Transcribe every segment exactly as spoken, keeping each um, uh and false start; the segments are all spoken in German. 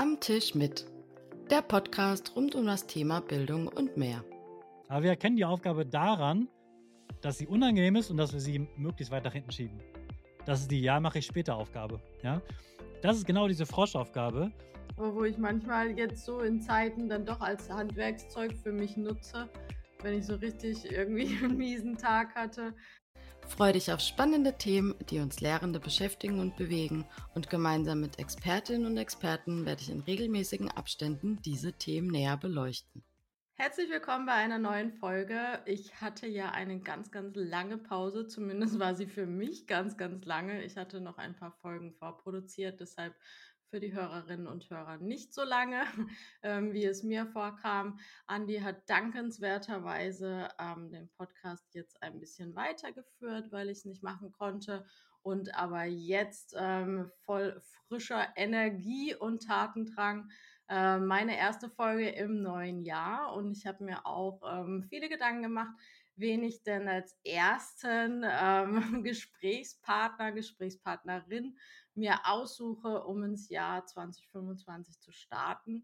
Am Tisch mit. Der Podcast rund um das Thema Bildung und mehr. Aber wir erkennen die Aufgabe daran, dass sie unangenehm ist und dass wir sie möglichst weit nach hinten schieben. Das ist die Ja, mache ich später Aufgabe. Ja? Das ist genau diese Froschaufgabe. Wo ich manchmal jetzt so in Zeiten dann doch als Handwerkszeug für mich nutze, wenn ich so richtig irgendwie einen miesen Tag hatte. Freu dich auf spannende Themen, die uns Lehrende beschäftigen und bewegen, und gemeinsam mit Expertinnen und Experten werde ich in regelmäßigen Abständen diese Themen näher beleuchten. Herzlich willkommen bei einer neuen Folge. Ich hatte ja eine ganz, ganz lange Pause, zumindest war sie für mich ganz, ganz lange. Ich hatte noch ein paar Folgen vorproduziert, deshalb für die Hörerinnen und Hörer nicht so lange, ähm, wie es mir vorkam. Andi hat dankenswerterweise ähm, den Podcast jetzt ein bisschen weitergeführt, weil ich es nicht machen konnte. Und aber jetzt ähm, voll frischer Energie und Tatendrang äh, meine erste Folge im neuen Jahr. Und ich habe mir auch ähm, viele Gedanken gemacht, wen ich denn als ersten ähm, Gesprächspartner, Gesprächspartnerin mir aussuche, um ins Jahr zwanzig fünfundzwanzig zu starten.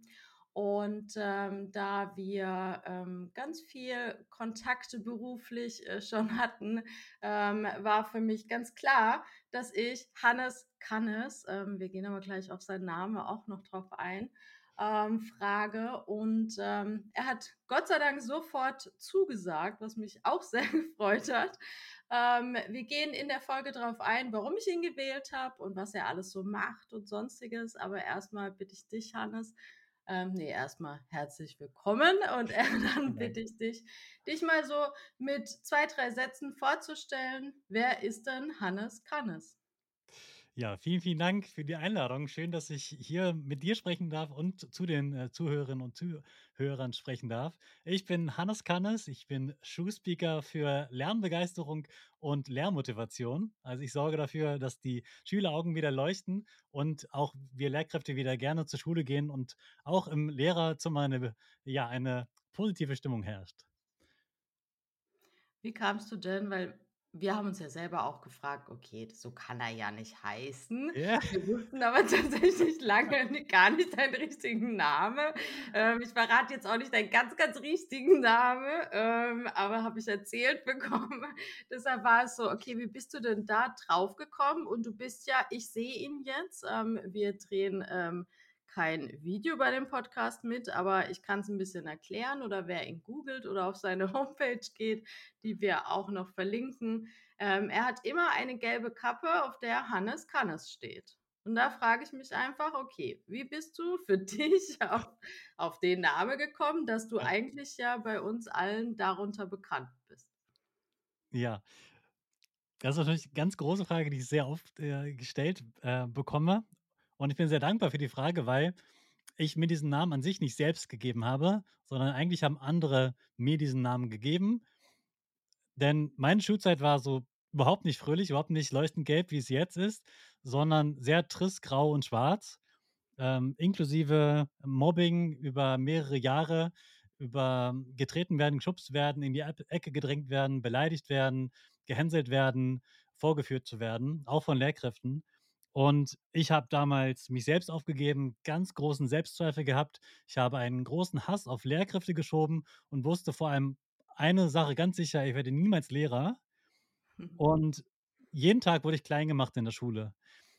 Und ähm, da wir ähm, ganz viel Kontakte beruflich äh, schon hatten, ähm, war für mich ganz klar, dass ich Hannes Kannes, ähm, wir gehen aber gleich auf seinen Namen auch noch drauf ein, ähm, frage. Und ähm, er hat Gott sei Dank sofort zugesagt, was mich auch sehr gefreut hat. Ähm, wir gehen in der Folge darauf ein, warum ich ihn gewählt habe und was er alles so macht und sonstiges. Aber erstmal bitte ich dich, Hannes, ähm, nee, erstmal herzlich willkommen und äh, dann bitte ich dich, dich mal so mit zwei, drei Sätzen vorzustellen. Wer ist denn Hannes Kannes? Ja, vielen, vielen Dank für die Einladung. Schön, dass ich hier mit dir sprechen darf und zu den äh, Zuhörerinnen und Zuhörern sprechen darf. Ich bin Hannes Kannes, ich bin Schulspeaker für Lernbegeisterung und Lehrmotivation. Also ich sorge dafür, dass die Schüleraugen wieder leuchten und auch wir Lehrkräfte wieder gerne zur Schule gehen und auch im Lehrerzimmer eine, ja, eine positive Stimmung herrscht. Wie kamst du denn, weil wir haben uns ja selber auch gefragt, okay, so kann er ja nicht heißen. Ja. Wir wussten aber tatsächlich lange ni gar nicht deinen richtigen Namen. Ähm, ich verrate jetzt auch nicht deinen ganz, ganz richtigen Namen, ähm, aber habe ich erzählt bekommen. Deshalb war es so: „Okay, wie bist du denn da drauf gekommen?“ Und du bist ja, ich sehe ihn jetzt, ähm, wir drehen, ähm, kein Video bei dem Podcast mit, aber ich kann es ein bisschen erklären, oder wer ihn googelt oder auf seine Homepage geht, die wir auch noch verlinken. Ähm, er hat immer eine gelbe Kappe, auf der Hannes Kannes steht. Und da frage ich mich einfach, okay, wie bist du für dich auf, auf den Namen gekommen, dass du eigentlich ja bei uns allen darunter bekannt bist? Ja, das ist natürlich 'ne ganz große Frage, die ich sehr oft, äh, gestellt, äh, bekomme. Und ich bin sehr dankbar für die Frage, weil ich mir diesen Namen an sich nicht selbst gegeben habe, sondern eigentlich haben andere mir diesen Namen gegeben. Denn meine Schulzeit war so überhaupt nicht fröhlich, überhaupt nicht leuchtend gelb, wie es jetzt ist, sondern sehr trist, grau und schwarz, ähm, inklusive Mobbing über mehrere Jahre, über getreten werden, geschubst werden, in die Ep Ecke gedrängt werden, beleidigt werden, gehänselt werden, vorgeführt zu werden, auch von Lehrkräften. Und ich habe damals mich selbst aufgegeben, ganz großen Selbstzweifel gehabt. Ich habe einen großen Hass auf Lehrkräfte geschoben und wusste vor allem eine Sache ganz sicher: Ich werde niemals Lehrer. Und jeden Tag wurde ich klein gemacht in der Schule.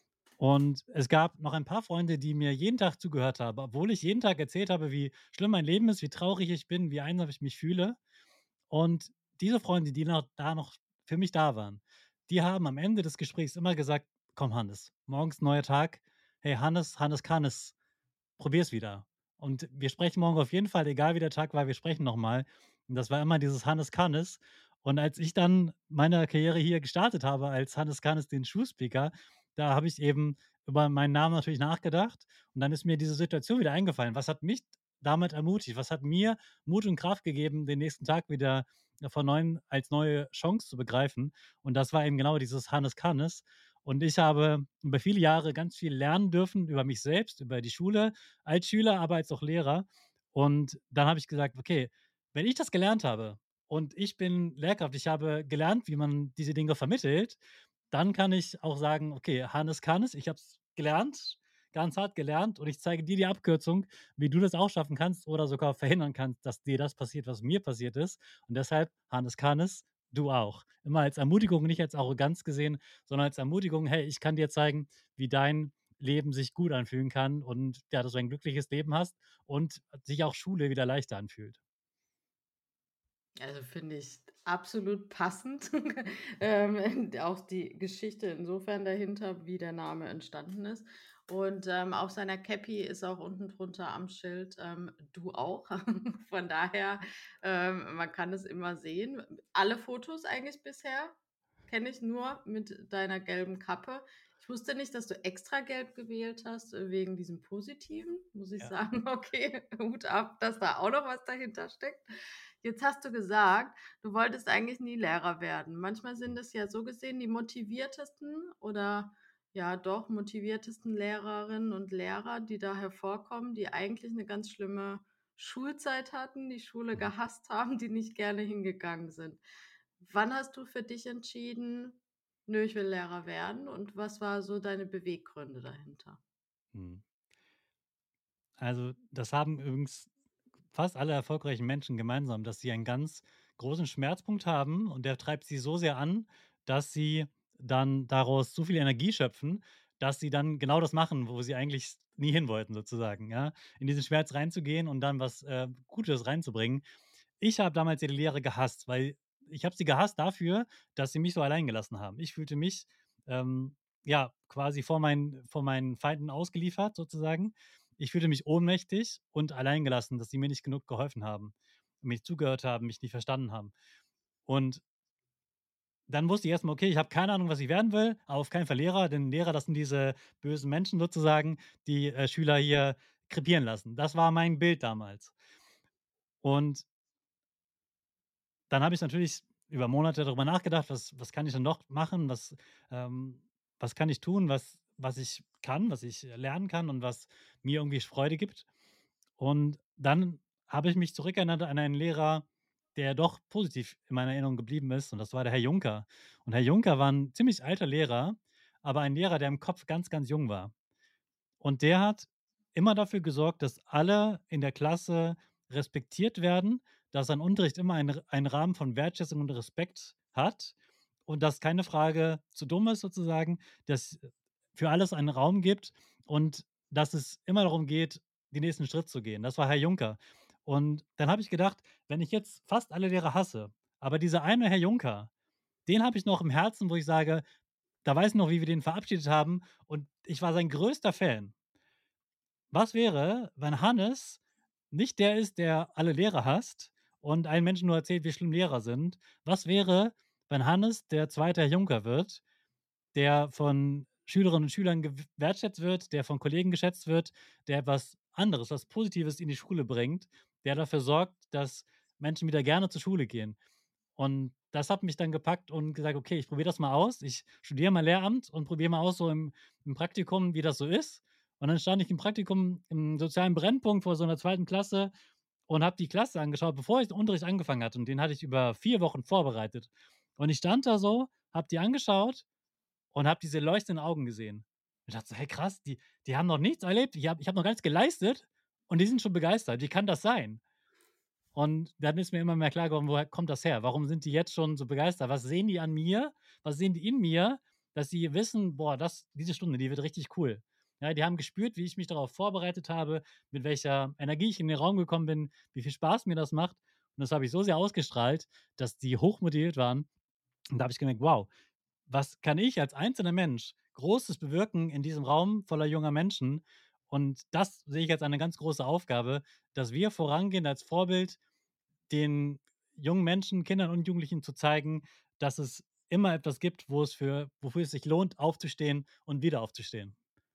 Und es gab noch ein paar Freunde, die mir jeden Tag zugehört haben, obwohl ich jeden Tag erzählt habe, wie schlimm mein Leben ist, wie traurig ich bin, wie einsam ich mich fühle. Und diese Freunde, die noch da noch für mich da waren, die haben am Ende des Gesprächs immer gesagt: „Komm, Hannes, morgens neuer Tag. Hey, Hannes, Hannes kann es. Probier's wieder. Und wir sprechen morgen auf jeden Fall, egal wie der Tag war, wir sprechen noch mal.“ Und das war immer dieses Hannes kann es. Und als ich dann meine Karriere hier gestartet habe als Hannes Kannes, den Schulspeaker, da habe ich eben über meinen Namen natürlich nachgedacht und dann ist mir diese Situation wieder eingefallen. Was hat mich damit ermutigt? Was hat mir Mut und Kraft gegeben, den nächsten Tag wieder von Neuem als neue Chance zu begreifen? Und das war eben genau dieses Hannes Kannes. Und ich habe über viele Jahre ganz viel lernen dürfen über mich selbst, über die Schule, als Schüler, aber als auch Lehrer. Und dann habe ich gesagt: „Okay, wenn ich das gelernt habe und ich bin Lehrkraft, ich habe gelernt, wie man diese Dinge vermittelt, dann kann ich auch sagen: „Okay, Hannes kann es, ich habe es gelernt. ganz hart gelernt und ich zeige dir die Abkürzung, wie du das auch schaffen kannst oder sogar verhindern kannst, dass dir das passiert, was mir passiert ist. Und deshalb, Hannes kann es, du auch. Immer als Ermutigung, nicht als Arroganz gesehen, sondern als Ermutigung: „Hey, ich kann dir zeigen, wie dein Leben sich gut anfühlen kann und ja, dass du ein glückliches Leben hast und sich auch Schule wieder leichter anfühlt." Also, finde ich absolut passend. Ähm, auch die Geschichte insofern dahinter, wie der Name entstanden ist. Und, ähm, auf seiner Cappy ist auch unten drunter am Schild, ähm, „Du auch." Von daher, ähm, man kann es immer sehen. Alle Fotos eigentlich bisher kenne ich nur mit deiner gelben Kappe. Ich wusste nicht, dass du extra gelb gewählt hast, äh, wegen diesem Positiven. Muss ich Ja. sagen, okay, Hut ab, dass da auch noch was dahinter steckt. Jetzt hast du gesagt, du wolltest eigentlich nie Lehrer werden. Manchmal sind es ja so gesehen die motiviertesten oder ja doch motiviertesten Lehrerinnen und Lehrer, die da hervorkommen, die eigentlich eine ganz schlimme Schulzeit hatten, die Schule Mhm. gehasst haben, die nicht gerne hingegangen sind. Wann hast du für dich entschieden: „Nö, ich will Lehrer werden“, und was war so deine Beweggründe dahinter? Mhm. Also, das haben übrigens fast alle erfolgreichen Menschen gemeinsam, dass sie einen ganz großen Schmerzpunkt haben und der treibt sie so sehr an, dass sie dann daraus so viel Energie schöpfen, dass sie dann genau das machen, wo sie eigentlich nie hin wollten sozusagen, ja? In diesen Schmerz reinzugehen und dann was, äh, Gutes reinzubringen. Ich habe damals ihre Lehre gehasst, weil ich habe sie gehasst dafür, dass sie mich so allein gelassen haben. Ich fühlte mich, ähm, ja, quasi vor meinen vor meinen Feinden ausgeliefert sozusagen. Ich fühlte mich ohnmächtig und alleingelassen, dass sie mir nicht genug geholfen haben, mir nicht zugehört haben, mich nicht verstanden haben. Und dann wusste ich erst mal: Okay, ich habe keine Ahnung, was ich werden will, aber auf keinen Fall Lehrer, denn Lehrer, das sind diese bösen Menschen sozusagen, die, äh, Schüler hier krepieren lassen. Das war mein Bild damals. Und dann habe ich natürlich über Monate darüber nachgedacht, was was kann ich denn noch machen? Was, ähm was kann ich tun, was was ich kann, was ich, äh, lernen kann und was mir irgendwie Freude gibt? Und dann habe ich mich zurückerinnert an einen Lehrer, der doch positiv in meiner Erinnerung geblieben ist, und das war der Herr Juncker. Und Herr Juncker war ein ziemlich alter Lehrer, aber ein Lehrer, der im Kopf ganz, ganz jung war. Und der hat immer dafür gesorgt, dass alle in der Klasse respektiert werden, dass sein Unterricht immer einen einen Rahmen von Wertschätzung und Respekt hat und dass keine Frage zu dumm ist sozusagen, dass für alles einen Raum gibt und dass es immer darum geht, den nächsten Schritt zu gehen. Das war Herr Juncker. Und dann habe ich gedacht, wenn ich jetzt fast alle Lehrer hasse, aber dieser eine Herr Juncker, den habe ich noch im Herzen, wo ich sage, da weiß ich noch, wie wir den verabschiedet haben und ich war sein größter Fan. Was wäre, wenn Hannes nicht der ist, der alle Lehrer hasst und allen Menschen nur erzählt, wie schlimm Lehrer sind? Was wäre, wenn Hannes der zweite Herr Juncker wird, der von Schülerinnen und Schülern gewertschätzt wird, der von Kollegen geschätzt wird, der etwas anderes, was Positives in die Schule bringt, der dafür sorgt, dass Menschen wieder gerne zur Schule gehen. Und das hat mich dann gepackt und gesagt: „Okay, ich probiere das mal aus. Ich studiere mal Lehramt und probiere mal aus so im im Praktikum, wie das so ist." Und dann stand ich im Praktikum im sozialen Brennpunkt vor so einer zweiten Klasse und habe die Klasse angeschaut, bevor ich den Unterricht angefangen hatte. Und den hatte ich über vier Wochen vorbereitet. Und ich stand da so, habe die angeschaut und habe diese leuchtenden Augen gesehen. Ich dachte so: „Hey krass, die die haben noch nichts erlebt. Ich habe ich habe noch gar nichts geleistet und die sind schon begeistert. Wie kann das sein?" Und dann ist mir immer mehr klar geworden, woher kommt das her? Warum sind die jetzt schon so begeistert? Was sehen die an mir? Was sehen die in mir, dass sie wissen: „Boah, das diese Stunde, die wird richtig cool." Ja, die haben gespürt, wie ich mich darauf vorbereitet habe, mit welcher Energie ich in den Raum gekommen bin, wie viel Spaß mir das macht. Und das habe ich so sehr ausgestrahlt, dass die hochmotiviert waren. Und da habe ich gemerkt: „Wow, was kann ich als einzelner Mensch Großes bewirken in diesem Raum voller junger Menschen?" Und das sehe ich als eine ganz große Aufgabe, dass wir vorangehen als Vorbild, den jungen Menschen, Kindern und Jugendlichen zu zeigen, dass es immer etwas gibt, wo es für wofür es sich lohnt, aufzustehen und wieder aufzustehen.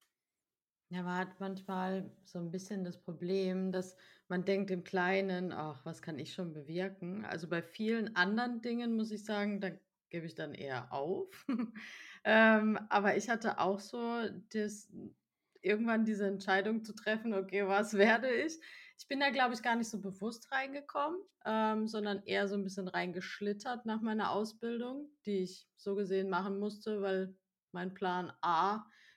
Ja, man hat manchmal so ein bisschen das Problem, dass man denkt im Kleinen: „Ach, was kann ich schon bewirken?“ Also, bei vielen anderen Dingen muss ich sagen, da gebe ich dann eher auf. Ähm, aber ich hatte auch so das irgendwann diese Entscheidung zu treffen: „Okay, was werde ich?“ Ich bin da, glaube ich, gar nicht so bewusst reingekommen, ähm, sondern eher so ein bisschen reingeschlittert nach meiner Ausbildung, die ich so gesehen machen musste, weil mein Plan A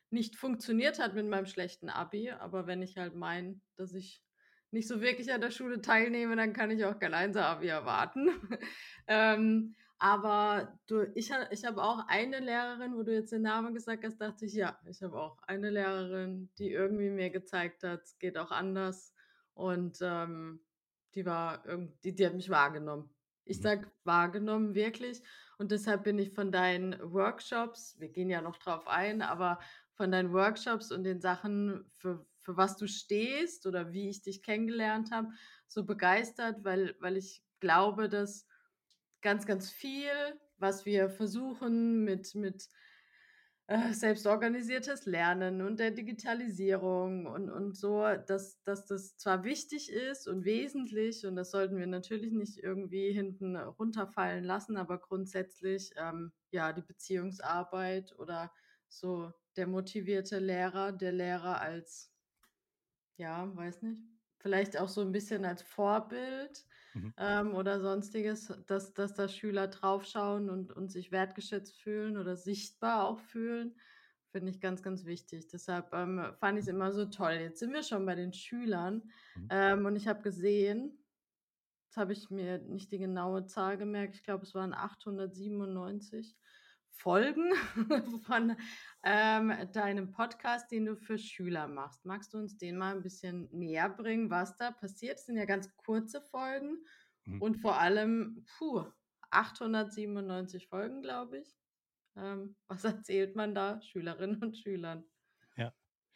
nicht funktioniert hat mit meinem schlechten Abi. Aber wenn ich halt meine, dass ich nicht so wirklich an der Schule teilnehme, dann kann ich auch kein Einser-Abi erwarten. Ähm, aber du ich ha ich habe auch eine Lehrerin, wo du jetzt den Namen gesagt hast, dachte ich: „Ja, ich habe auch eine Lehrerin, die irgendwie mir gezeigt hat, es geht auch anders." Und, ähm, die war irgend die die hat mich wahrgenommen. Ich Mhm. sage wahrgenommen, wirklich. Und deshalb bin ich von deinen Workshops, wir gehen ja noch drauf ein, aber von deinen Workshops und den Sachen, für für was du stehst oder wie ich dich kennengelernt habe, so begeistert, weil weil ich glaube, dass ganz, ganz viel, was wir versuchen mit mit, äh, selbstorganisiertes Lernen und der Digitalisierung und und so, dass dass das zwar wichtig ist und wesentlich und das sollten wir natürlich nicht irgendwie hinten runterfallen lassen, aber grundsätzlich, ähm, ja, die Beziehungsarbeit oder so der motivierte Lehrer, der Lehrer als ja, weiß nicht. Vielleicht auch so 'n bisschen als Vorbild, Mhm. ähm, oder Sonstiges, dass dass da Schüler draufschauen und und sich wertgeschätzt fühlen oder sichtbar auch fühlen, finde ich ganz, ganz wichtig. Deshalb, ähm, fand ich's immer so toll. Jetzt sind wir schon bei den Schülern, Mhm. ähm, und ich habe gesehen, jetzt habe ich mir nicht die genaue Zahl gemerkt, ich glaube, es waren achthundertsiebenundneunzig Folgen von, ähm, deinem Podcast, den du für Schüler machst. Magst du uns den mal 'n bisschen näher bringen, was da passiert? Es sind ja ganz kurze Folgen Mhm. und vor allem, puh, achthundertsiebenundneunzig Folgen, glaube ich. Ähm, was erzählt man da Schülerinnen und Schülern? Ja.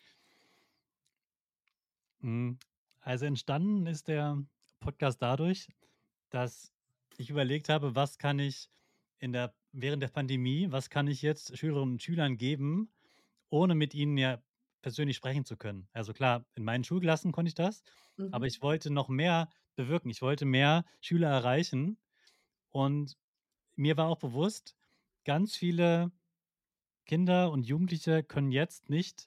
Hm, also entstanden ist der Podcast dadurch, dass ich überlegt habe, was kann ich in der während der Pandemie was kann ich jetzt Schülerinnen und Schülern geben, ohne mit ihnen ja persönlich sprechen zu können? Also klar, in meinen Schulklassen konnte ich das, aber Mhm. ich wollte noch mehr bewirken. Ich wollte mehr Schüler erreichen und mir war auch bewusst, ganz viele Kinder und Jugendliche können jetzt nicht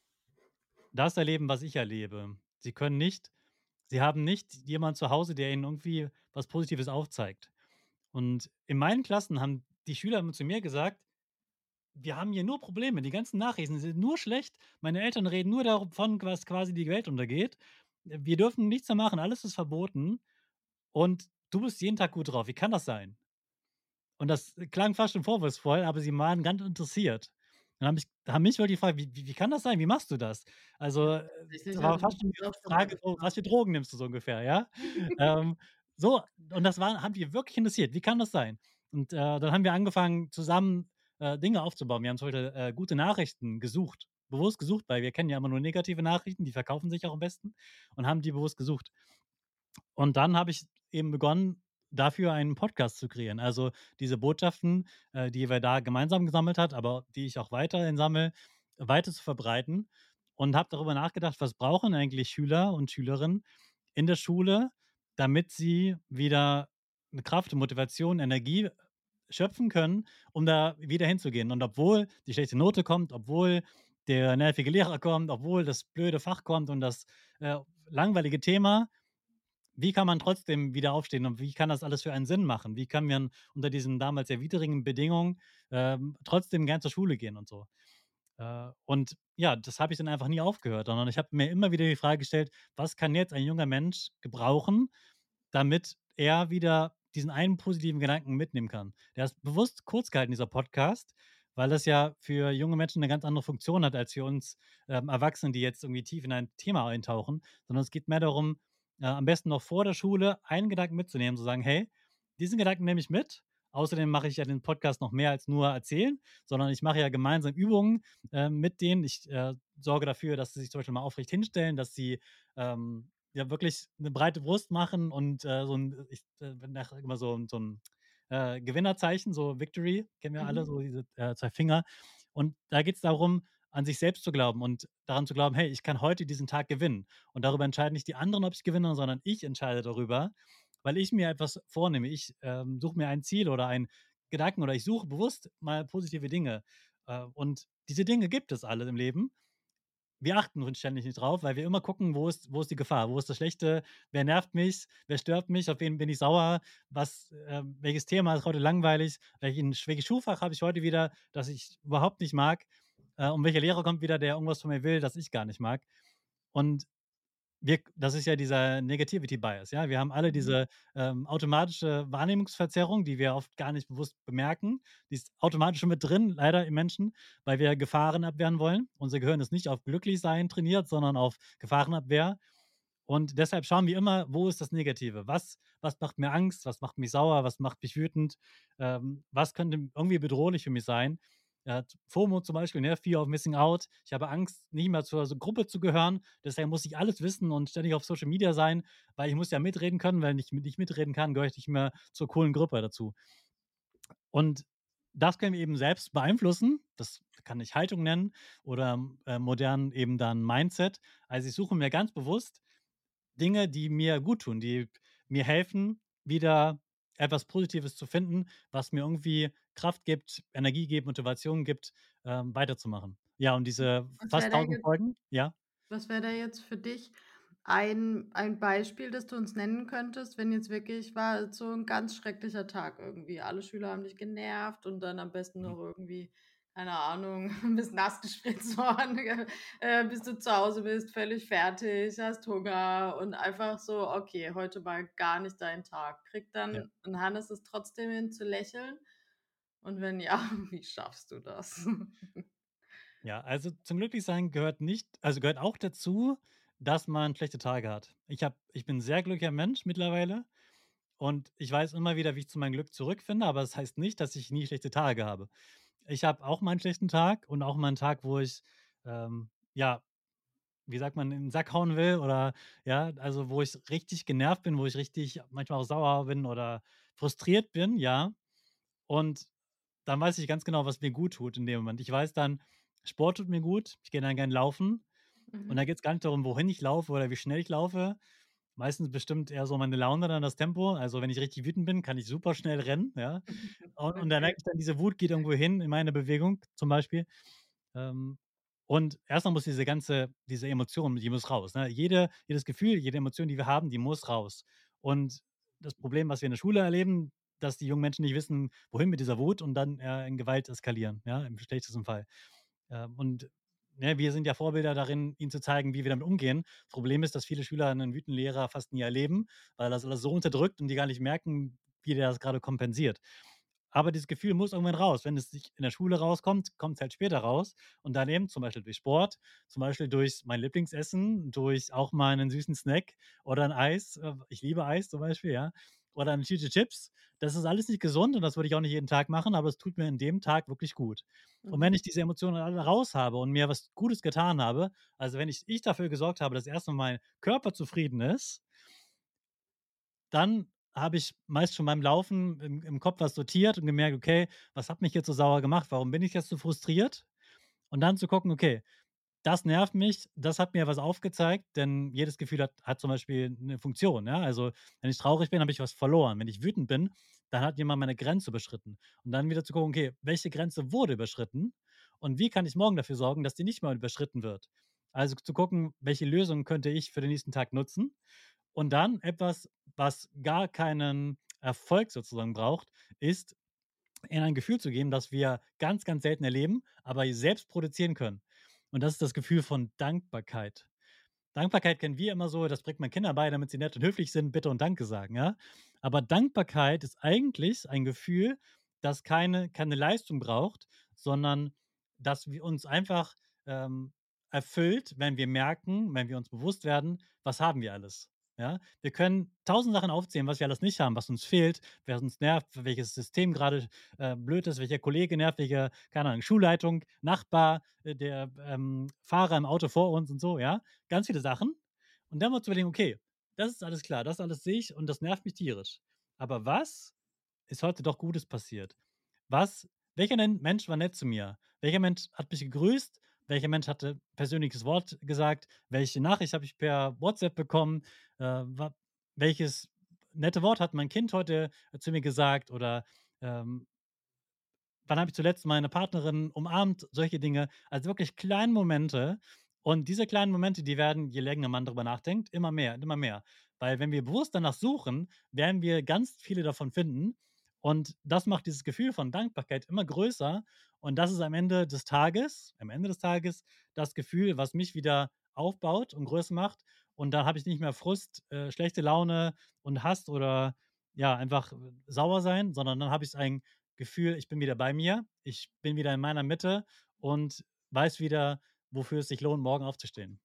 das erleben, was ich erlebe. Sie können nicht sie haben nicht jemand zu Hause, der ihnen irgendwie was Positives aufzeigt. Und in meinen Klassen haben die Schüler immer zu mir gesagt: „Wir haben hier nur Probleme. Die ganzen Nachrichten sind nur schlecht. Meine Eltern reden nur davon, dass quasi die Welt untergeht. Wir dürfen nichts mehr machen. Alles ist verboten. Und du bist jeden Tag gut drauf. Wie kann das sein?“ Und das klang fast schon vorwurfsvoll, aber sie waren ganz interessiert. Dann haben mich haben mich wirklich gefragt: „Wie wie wie kann das sein? Wie machst du das?“ Ja, Also, äh, offensichtlich das hast war du fast schon mich die auch schon mal Frage so: gefragt. „Was für Drogen nimmst du so ungefähr“, ja? Ähm, so, und das war haben die wirklich interessiert. Wie kann das sein? Und, äh, dann haben wir angefangen, zusammen, äh, Dinge aufzubauen. Wir haben zum Beispiel, äh, gute Nachrichten gesucht, bewusst gesucht, weil wir kennen ja immer nur negative Nachrichten, die verkaufen sich auch am besten und haben die bewusst gesucht. Und dann habe ich eben begonnen, dafür einen Podcast zu kreieren. Also, diese Botschaften, äh, die wir da gemeinsam gesammelt hat, aber die ich auch weiterhin sammle, weiter zu verbreiten und habe darüber nachgedacht, was brauchen eigentlich Schüler und Schülerinnen in der Schule, damit sie wieder 'ne Kraft, Motivation, Energie schöpfen können, um da wieder hinzugehen. Und obwohl die schlechte Note kommt, obwohl der nervige Lehrer kommt, obwohl das blöde Fach kommt und das, äh, langweilige Thema, wie kann man trotzdem wieder aufstehen und wie kann das alles für einen Sinn machen? Wie kann man unter diesen damals sehr widrigen Bedingungen, ähm, trotzdem gern zur Schule gehen und so? Äh, und ja, das habe ich dann einfach nie aufgehört, sondern ich habe mir immer wieder die Frage gestellt: „Was kann jetzt ein junger Mensch gebrauchen, damit er wieder diesen einen positiven Gedanken mitnehmen kann?“ Der ist bewusst kurz gehalten, dieser Podcast, weil das ja für junge Menschen 'ne ganz andere Funktion hat als für uns, ähm, Erwachsene, die jetzt irgendwie tief in ein Thema eintauchen, sondern es geht mehr darum, äh, am besten noch vor der Schule einen Gedanken mitzunehmen, zu sagen: „Hey, diesen Gedanken nehme ich mit. Außerdem mache ich ja den Podcast noch mehr als nur erzählen, sondern ich mache ja gemeinsam Übungen, äh, mit denen. Ich, äh, sorge dafür, dass sie sich zum Beispiel mal aufrecht hinstellen, dass sie, ähm, ja wirklich 'ne breite Brust machen und, äh, so 'n ich, äh, mache immer so 'n so 'n, äh, Gewinnerzeichen, so Victory, kennen wir alle, Mhm. so diese, äh, zwei Finger. Und da geht's darum, an sich selbst zu glauben und daran zu glauben: „Hey, ich kann heute diesen Tag gewinnen.“ Und darüber entscheiden nicht die anderen, ob ich gewinne, sondern ich entscheide darüber, weil ich mir etwas vornehme. Ich, ähm, suche mir ein Ziel oder einen Gedanken oder ich suche bewusst mal positive Dinge. Äh, und diese Dinge gibt es alle im Leben. Wir achten nur ständig nicht drauf, weil wir immer gucken, wo ist wo ist die Gefahr? Wo ist das Schlechte? Wer nervt mich? Wer stört mich? Auf wen bin ich sauer? Was, ähm welches Thema ist heute langweilig? Welchen welches Schulfach habe ich heute wieder, das ich überhaupt nicht mag? Äh, und welcher Lehrer kommt wieder, der irgendwas von mir will, das ich gar nicht mag. Und wir das ist ja dieser Negativity Bias, ja? Wir haben alle Mhm. diese, ähm, automatische Wahrnehmungsverzerrung, die wir oft gar nicht bewusst bemerken. Die ist automatisch schon mit drin, leider im Menschen, weil wir Gefahren abwehren wollen. Unser Gehirn ist nicht auf Glücklichsein trainiert, sondern auf Gefahrenabwehr. Und deshalb schauen wir immer, wo ist das Negative? Was was macht mir Angst? Was macht mich sauer? Was macht mich wütend? Ähm, was könnte irgendwie bedrohlich für mich sein? Ja, FOMO zum Beispiel, ne, Fear of Missing Out. Ich habe Angst, nicht mehr zur so Gruppe zu gehören. Deshalb muss ich alles wissen und ständig auf Social Media sein, weil ich muss ja mitreden können. Wenn ich mit nicht mitreden kann, gehöre ich nicht mehr zur coolen Gruppe dazu. Und das können wir eben selbst beeinflussen. Das kann ich Haltung nennen oder, äh, modern eben dann Mindset. Also, ich suche mir ganz bewusst Dinge, die mir guttun, die mir helfen, wieder etwas Positives zu finden, was mir irgendwie Kraft gibt, Energie gibt, Motivation gibt, ähm, weiterzumachen. Ja, und diese Was wäre fast da tausend jetzt Folgen, ja? Was wäre da jetzt für dich ein ein Beispiel, das du uns nennen könntest, wenn jetzt wirklich war so 'n ganz schrecklicher Tag irgendwie. Alle Schüler haben dich genervt und dann am besten Mhm. noch irgendwie, keine Ahnung, bist nass gespritzt worden, äh, bis du zu Hause bist, völlig fertig, hast Hunger und einfach so: „Okay, heute war gar nicht dein Tag." Kriegt Ja. dann 'n Hannes es trotzdem hin zu lächeln? Und wenn ja, wie schaffst du das? Ja, also zum Glücklichsein gehört nicht also gehört auch dazu, dass man schlechte Tage hat. Ich habe ich bin 'n sehr glücklicher Mensch mittlerweile und ich weiß immer wieder, wie ich zu meinem Glück zurückfinde, aber das heißt nicht, dass ich nie schlechte Tage habe. Ich habe auch mal 'n schlechten Tag und auch mal 'n Tag, wo ich, ähm, ja, wie sagt man, in 'n Sack hauen will oder ja, also wo ich richtig genervt bin, wo ich richtig manchmal auch sauer bin oder frustriert bin, ja. Und dann weiß ich ganz genau, was mir gut tut in dem Moment. Ich weiß dann, Sport tut mir gut, ich gehe dann gern laufen und da Mhm. geht's gar nicht darum, wohin ich laufe oder wie schnell ich laufe. Meistens bestimmt eher so meine Laune dann das Tempo. Also, wenn ich richtig wütend bin, kann ich super schnell rennen, ja. Und und da Okay. merke ich dann, diese Wut geht irgendwo hin in meine Bewegung zum Beispiel. Ähm, und erst mal muss diese ganze diese Emotion, die muss raus, ne? Jede jedes Gefühl, jede Emotion, die wir haben, die muss raus. Und das Problem, was wir in der Schule erleben, dass die jungen Menschen nicht wissen, wohin mit dieser Wut und dann, äh, in Gewalt eskalieren, ja, im schlechtesten Fall. Ähm, und, ne, wir sind ja Vorbilder darin, ihnen zu zeigen, wie wir damit umgehen. Problem ist, dass viele Schüler 'nen wütenden Lehrer fast nie erleben, weil das alles so unterdrückt und die gar nicht merken, wie der das grade kompensiert. Aber dieses Gefühl muss irgendwann raus. Wenn es nicht in der Schule rauskommt, kommt's halt später raus und dann eben zum Beispiel durch Sport, zum Beispiel durch mein Lieblingsessen, durch auch mal 'nen süßen Snack oder 'n Eis. Äh, ich liebe Eis zum Beispiel, ja, oder 'ne Tüte Chips. Das ist alles nicht gesund und das würde ich auch nicht jeden Tag machen, aber es tut mir in dem Tag wirklich gut. Und wenn Mhm. ich diese Emotionen alle raus habe und mir was Gutes getan habe, also wenn ich ich dafür gesorgt habe, dass erst mal mein Körper zufrieden ist dann habe ich meist schon beim Laufen im im Kopf was sortiert und gemerkt: „Okay, was hat mich jetzt so sauer gemacht? Warum bin ich jetzt so frustriert?“ Und dann zu gucken: „Okay, das nervt mich, das hat mir was aufgezeigt“, denn jedes Gefühl hat hat zum Beispiel 'ne Funktion, ja? Also, wenn ich traurig bin, habe ich was verloren. Wenn ich wütend bin, dann hat jemand meine Grenze überschritten. Und dann wieder zu gucken: „Okay, welche Grenze wurde überschritten und wie kann ich morgen dafür sorgen, dass die nicht mehr überschritten wird?“ Also, zu gucken, welche Lösung könnte ich für den nächsten Tag nutzen? Und dann etwas, was gar keinen Erfolg sozusagen braucht, ist, in ein Gefühl zu gehen, das wir ganz, ganz selten erleben, aber selbst produzieren können. Und das ist das Gefühl von Dankbarkeit. Dankbarkeit kennen wir immer so, das bringt man Kindern bei, damit sie nett und höflich sind, Bitte und Danke sagen, ja? Aber Dankbarkeit ist eigentlich ein Gefühl, das keine keine Leistung braucht, sondern das wir uns einfach, ähm, erfüllt, wenn wir merken, wenn wir uns bewusst werden: „Was haben wir alles?“ Ja? Wir können tausend Sachen aufzählen, was wir alles nicht haben, was uns fehlt, wer uns nervt, welches System grade, äh, blöd ist, welcher Kollege nervt, welche, keine Ahnung, Schulleitung, Nachbar, äh, der, ähm, Fahrer im Auto vor uns und so, ja? Ganz viele Sachen. Und dann mal zu überlegen: „Okay, das ist alles klar, das alles sehe ich und das nervt mich tierisch. Aber was ist heute doch Gutes passiert? Was welcher nen Mensch war nett zu mir? Welcher Mensch hat mich gegrüßt? Welcher Mensch hatte persönliches Wort gesagt? Welche Nachricht habe ich per WhatsApp bekommen? Äh, wa welches nette Wort hat mein Kind heute zu mir gesagt oder, ähm wann habe ich zuletzt meine Partnerin umarmt? Solche Dinge. Also, wirklich kleine Momente. Und diese kleinen Momente, die werden, je länger man drüber nachdenkt, immer mehr und immer mehr. Weil wenn wir bewusst danach suchen, werden wir ganz viele davon finden. Und das macht dieses Gefühl von Dankbarkeit immer größer Und das ist am Ende des Tages am Ende des Tages das Gefühl, was mich wieder aufbaut und größer macht. Und da habe ich nicht mehr Frust, äh, schlechte Laune und Hass oder, ja, einfach, äh, sauer sein, sondern dann habe ich ein Gefühl, ich bin wieder bei mir, ich bin wieder in meiner Mitte und weiß wieder, wofür es sich lohnt, morgen aufzustehen.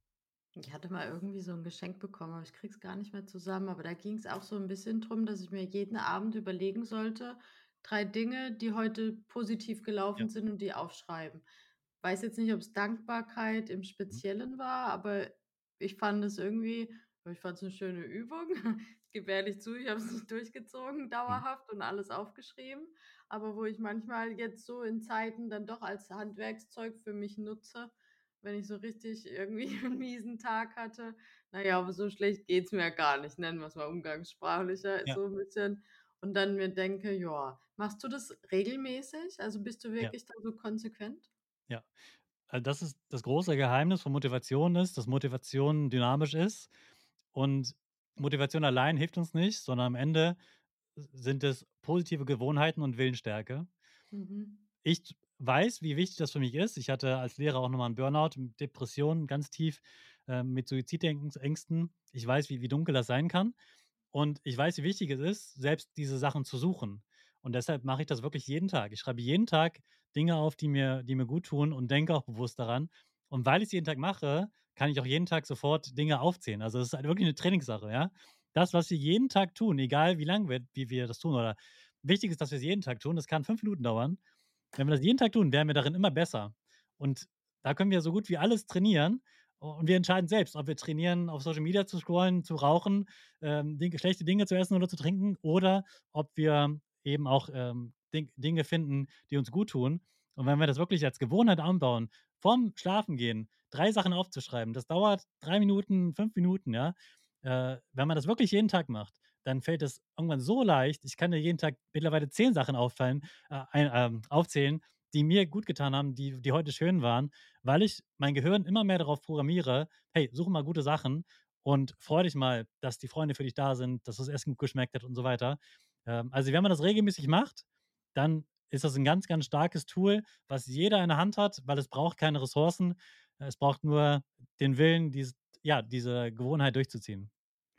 Ich hatte mal irgendwie so 'n Geschenk bekommen, aber ich kriege es gar nicht mehr zusammen. Aber da ging's auch so 'n bisschen drum, dass ich mir jeden Abend überlegen sollte, drei Dinge, die heute positiv Ja. gelaufen sind und die aufschreiben. Weiß jetzt nicht, ob's Dankbarkeit im Mhm. Speziellen war, aber ich fand es irgendwie ich fand's 'ne schöne Übung. Ich gebe ehrlich zu, ich habe es nicht durchgezogen Mhm. dauerhaft und alles aufgeschrieben. Aber wo ich manchmal jetzt so in Zeiten dann doch als Handwerkszeug für mich nutze, wenn ich so richtig irgendwie 'n miesen Tag hatte. Na ja, aber so schlecht geht's mir ja gar nicht, nennen wir's mal umgangssprachlicher Ja. so 'n bisschen. Und dann mir denke: „Ja“. Machst du das regelmäßig? Also, bist du Ja. wirklich da so konsequent? Ja. Also, das ist das große Geheimnis von Motivation ist, dass Motivation dynamisch ist. Und Motivation allein hilft uns nicht, sondern am Ende s sind es positive Gewohnheiten und Willensstärke. Mhm. Ich t weiß, wie wichtig das für mich ist. Ich hatte als Lehrer auch noch mal 'n Burnout mit Depressionen ganz tief, ähm, mit Suiziddenkens Ängsten. Ich weiß, wie wie dunkel das sein kann. Und ich weiß, wie wichtig es ist, selbst diese Sachen zu suchen. Und deshalb mache ich das wirklich jeden Tag. Ich schreibe jeden Tag Dinge auf, die mir die mir guttun und denke auch bewusst daran. Und weil ich's jeden Tag mache, kann ich auch jeden Tag sofort Dinge aufzählen. Also, es ist halt wirklich 'ne Trainingssache, ja? Das, was wir jeden Tag tun, egal wie lang wir wie wir das tun oder wichtig ist, dass wir's jeden Tag tun. Das kann fünf Minuten dauern. Wenn wir das jeden Tag tun, werden wir darin immer besser. Und da können wir so gut wie alles trainieren. Und wir entscheiden selbst, ob wir trainieren, auf Social Media zu scrollen, zu rauchen, ähm, Dinge schlechte Dinge zu essen oder zu trinken oder ob wir eben auch, ähm, Ding Dinge finden, die uns guttun. Und wenn wir das wirklich als Gewohnheit anbauen, vorm Schlafengehen drei Sachen aufzuschreiben, das dauert drei Minuten, fünf Minuten, ja? Äh, wenn man das wirklich jeden Tag macht, dann fällt es irgendwann so leicht. Ich kann dir jeden Tag mittlerweile zehn Sachen auffallen äh, ein ähm, aufzählen, die mir gutgetan haben, die die heute schön waren, weil ich mein Gehirn immer mehr darauf programmiere: „Hey, suche mal gute Sachen und freu dich mal, dass die Freunde für dich da sind, dass das Essen gut geschmeckt hat“ und so weiter. Ähm, also, wenn man das regelmäßig macht, dann ist das 'n ganz, ganz starkes Tool, was jeder in der Hand hat, weil es braucht keine Ressourcen. Es braucht nur den Willen, dies ja, diese Gewohnheit durchzuziehen.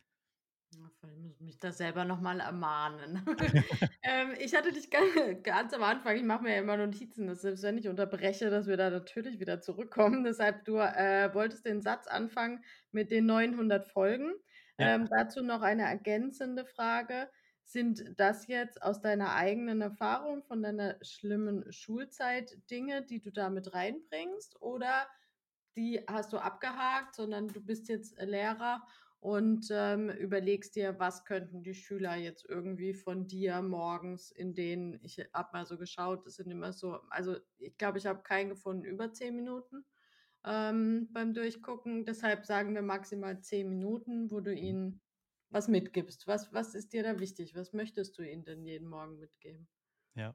Ja, vielleicht muss ich mich da selber noch mal ermahnen. Ähm, ich hatte dich ga ganz am Anfang ich mache mir ja immer Notizen, dass selbst wenn ich unterbreche, dass wir da natürlich wieder zurückkommen. Deshalb, du, äh, wolltest den Satz anfangen mit den neunhundert Folgen. Ja. Ähm, dazu noch eine ergänzende Frage. Sind das jetzt aus deiner eigenen Erfahrung von deiner schlimmen Schulzeit Dinge, die du da mit reinbringst oder die hast du abgehakt, sondern du bist jetzt, äh, Lehrer und, ähm, überlegst dir, was könnten die Schüler jetzt irgendwie von dir morgens in den ich habe mal so geschaut, das sind immer so also, ich glaube, ich habe keinen gefunden über zehn Minuten, ähm, beim Durchgucken. Deshalb sagen wir maximal zehn Minuten, wo du Mhm. ihnen was mitgibst. Was was ist dir da wichtig? Was möchtest du ihnen denn jeden Morgen mitgeben? Ja.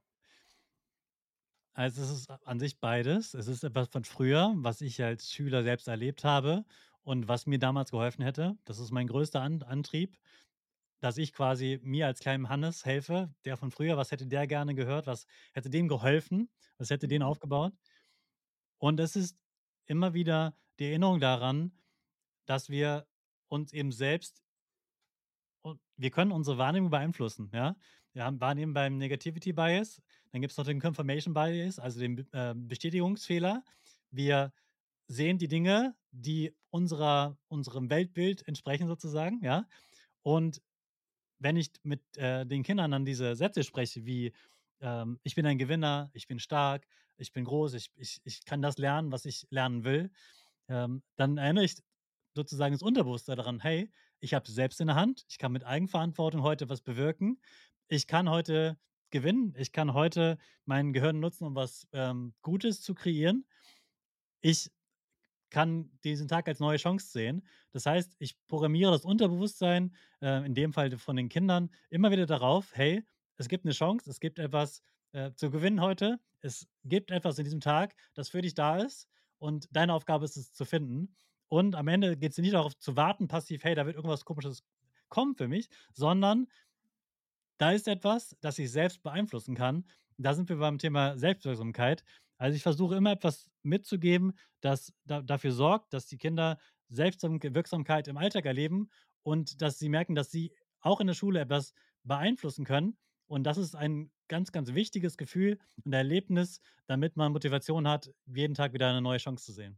Also, es ist an sich beides. Es ist etwas von früher, was ich als Schüler selbst erlebt habe und was mir damals geholfen hätte. Das ist mein größter An Antrieb, dass ich quasi mir als kleinem Hannes helfe, der von früher, was hätte der gerne gehört? Was hätte dem geholfen? Was hätte den Mhm. aufgebaut? Und es ist immer wieder die Erinnerung daran, dass wir uns eben selbst und wir können unsere Wahrnehmung beeinflussen, ja? Wir haben waren eben beim Negativity Bias, dann gibt's noch den Confirmation Bias, also den B äh, Bestätigungsfehler. Wir sehen die Dinge, die unserer unserem Weltbild entsprechen sozusagen, ja? Und wenn ich mit, äh, den Kindern dann diese Sätze spreche wie, ähm: „Ich bin ein Gewinner, ich bin stark, ich bin groß, ich ich ich kann das lernen, was ich lernen will“, ähm, dann erinnere ich sozusagen das Unterbewusstsein daran: „Hey, ich habe es selbst in der Hand. Ich kann mit Eigenverantwortung heute was bewirken. Ich kann heute gewinnen. Ich kann heute mein Gehirn nutzen, um was, ähm, Gutes zu kreieren. Ich kann diesen Tag als neue Chance sehen.“ Das heißt, ich programmiere das Unterbewusstsein, äh, in dem Fall von den Kindern, immer wieder darauf: „Hey, es gibt 'ne Chance, es gibt etwas, äh, zu gewinnen heute. Es gibt etwas in diesem Tag, das für dich da ist und deine Aufgabe ist es zu finden.“ Und am Ende geht's nicht darauf zu warten passiv: „Hey, da wird irgendwas Komisches kommen für mich“, sondern da ist etwas, das ich selbst beeinflussen kann. da sind wir beim Thema Selbstwirksamkeit. Also, ich versuche immer etwas mitzugeben, das da dafür sorgt, dass die Kinder Selbstwirksamkeit Wirksamkeit im Alltag erleben und dass sie merken, dass sie auch in der Schule etwas beeinflussen können. Und das ist ein ganz, ganz wichtiges Gefühl und Erlebnis, damit man Motivation hat, jeden Tag wieder eine neue Chance zu sehen.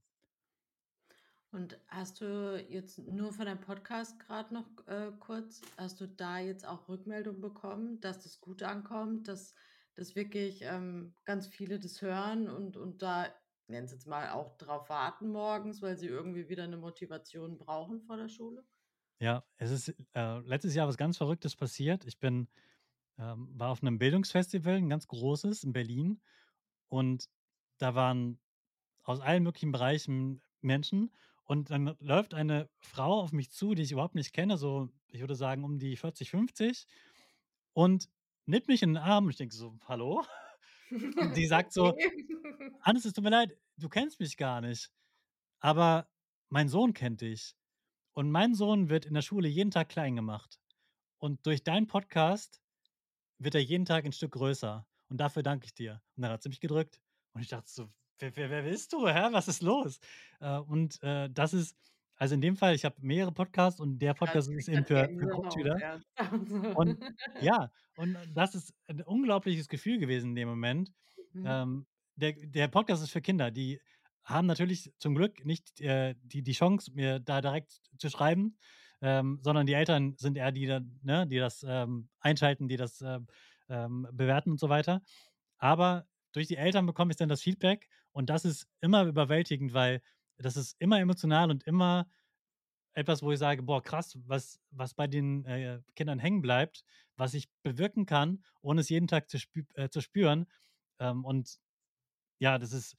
Und hast du jetzt nur von deinem Podcast gerade noch, äh, kurz hast du da jetzt auch Rückmeldung bekommen, dass das gut ankommt, dass dass wirklich, ähm, ganz viele das hören und und da, nenne es jetzt mal, auch drauf warten morgens, weil sie irgendwie wieder eine Motivation brauchen vor der Schule? Ja, es ist, äh, letztes Jahr was ganz Verrücktes passiert. Ich bin ähm, war auf einem Bildungsfestival, ein ganz großes in Berlin, und da waren aus allen möglichen Bereichen Menschen, und dann läuft eine Frau auf mich zu, die ich überhaupt nicht kenne, so, ich würde sagen, um die vierzig, fünfzig, und nimmt mich in den Arm und ich denke so: „Hallo?“ Und die sagt so: Okay. „Hannes, es tut mir leid, du kennst mich gar nicht, aber mein Sohn kennt dich, und mein Sohn wird in der Schule jeden Tag klein gemacht, und durch deinen Podcast wird er jeden Tag ein Stück größer, und dafür danke ich dir.“ Und dann hat sie mich gedrückt und ich dachte so: „Wer wer wer bist du? Hä, was ist los?“ Äh, und, äh, das ist, also, in dem Fall, ich habe mehrere Podcasts und der Grad Podcast ist kriege eben grad für für Gänsehaut, Grundschüler. ernsthaft so. Und ja, und das ist ein unglaubliches Gefühl gewesen in dem Moment. Mhm. Ähm, der der Podcast ist für Kinder, die haben natürlich zum Glück nicht, äh, die die Chance, mir da direkt zu schreiben, ähm, sondern die Eltern sind eher die dann, ne, die das, ähm, einschalten, die das, ähm, ähm, bewerten und so weiter. Aber durch die Eltern bekomme ich dann das Feedback, und das ist immer überwältigend, weil das ist immer emotional und immer etwas, wo ich sage: „Boah, krass, was was bei den, äh, Kindern hängen bleibt, was ich bewirken kann, ohne es jeden Tag zu spü äh, zu spüren.“ Ähm, und ja, das ist,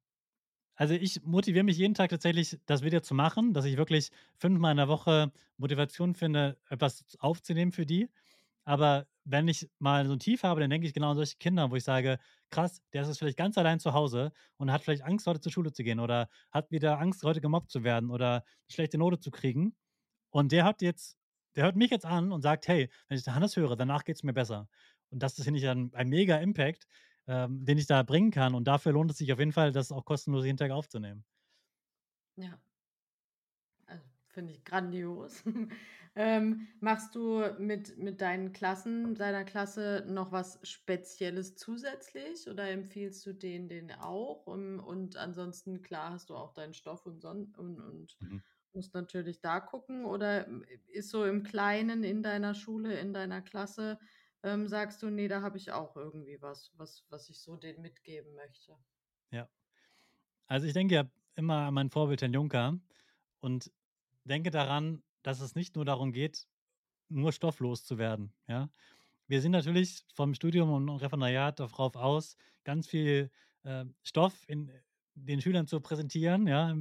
also, ich motiviere mich jeden Tag tatsächlich, das wieder zu machen, dass ich wirklich fünfmal in der Woche Motivation finde, etwas aufzunehmen für die. Aber wenn ich mal so 'n Tief habe, dann denke ich genau an solche Kinder, wo ich sage: „Krass, der ist jetzt vielleicht ganz allein zu Hause und hat vielleicht Angst, heute zur Schule zu gehen, oder hat wieder Angst, heute gemobbt zu werden oder 'ne schlechte Note zu kriegen.“ Und der hat jetzt der hört mich jetzt an und sagt: „Hey, wenn ich den Hannes höre, danach geht's mir besser.“ Und das ist, finde ich, ein ein mega Impact, ähm, den ich da bringen kann. Und dafür lohnt es sich auf jeden Fall, das auch kostenlos jeden Tag aufzunehmen. Ja. Also, finde ich grandios. Ähm, machst du mit mit deinen Klassen deiner Klasse noch was Spezielles zusätzlich oder empfiehlst du denen den auch? Um, und ansonsten, klar, hast du auch deinen Stoff und son und und Mhm. musst natürlich da gucken oder, hm, ist so im Kleinen in deiner Schule, in deiner Klasse, ähm, sagst du: „Ne, da habe ich auch irgendwie was, was was ich so denen mitgeben möchte?“ Ja. Also, ich denke ja immer an mein Vorbild Herrn Juncker und denke daran, dass es nicht nur darum geht, nur stofflos zu werden, ja? Wir sind natürlich vom Studium und Referendariat darauf aus, ganz viel, äh, Stoff in den Schülern zu präsentieren, ja,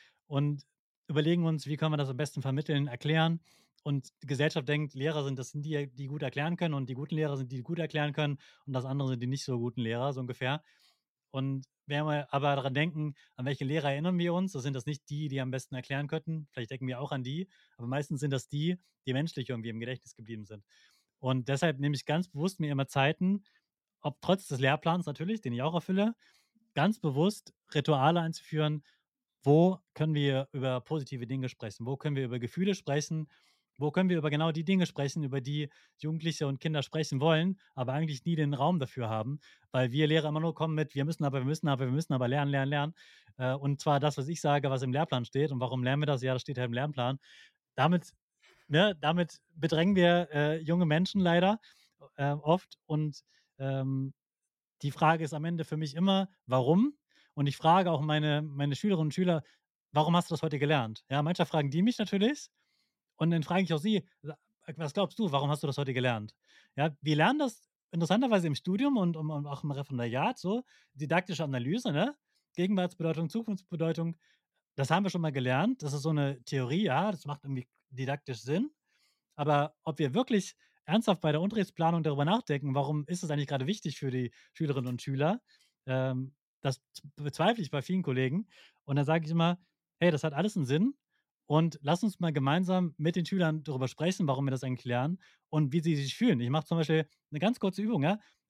und überlegen uns, wie können wir das am besten vermitteln, erklären. Und die Gesellschaft denkt, Lehrer sind das sind die, die gut erklären können, und die guten Lehrer sind die, die gut erklären können, und das andere sind die nicht so guten Lehrer, so ungefähr. Und wenn wir aber daran denken, an welche Lehrer erinnern wir uns, so sind das nicht die, die am besten erklären könnten. Vielleicht denken wir auch an die, aber meistens sind das die, die menschlich irgendwie im Gedächtnis geblieben sind. Und deshalb nehme ich ganz bewusst mir immer Zeiten, ob trotz des Lehrplans natürlich, den ich auch erfülle, ganz bewusst Rituale einzuführen. Wo können wir über positive Dinge sprechen? Wo können wir über Gefühle sprechen? Wo können wir über genau die Dinge sprechen, über die Jugendliche und Kinder sprechen wollen, aber eigentlich nie den Raum dafür haben, weil wir Lehrer immer nur kommen mit: „Wir müssen aber, wir müssen aber, wir müssen aber lernen, lernen, lernen.“ Äh, und zwar das, was ich sage, was im Lehrplan steht. Und warum lernen wir das? Ja, das steht ja im Lehrplan. Damit, ne, damit bedrängen wir, äh, junge Menschen leider, äh, oft, und, ähm, die Frage ist am Ende für mich immer: „Warum?“ Und ich frage auch meine meine Schülerinnen und Schüler: „Warum hast du das heute gelernt?“ Ja, manchmal fragen die mich natürlich, und dann frage ich auch sie: „Sa Was glaubst du, warum hast du das heute gelernt?“ Ja, wir lernen das interessanterweise im Studium und und und auch im Referendariat so, didaktische Analyse, ne? Gegenwartsbedeutung, Zukunftsbedeutung, das haben wir schon mal gelernt. Das ist so eine Theorie, ja, das macht irgendwie didaktisch Sinn. Aber ob wir wirklich ernsthaft bei der Unterrichtsplanung darüber nachdenken, warum ist es eigentlich gerade wichtig für die Schülerinnen und Schüler, ähm, das z bezweifle ich bei vielen Kollegen. Und dann sage ich immer: „Hey, das hat alles einen Sinn, und lass uns mal gemeinsam mit den Schülern darüber sprechen, warum wir das eigentlich lernen und wie sie sich fühlen.“ Ich mache zum Beispiel eine ganz kurze Übung, ja?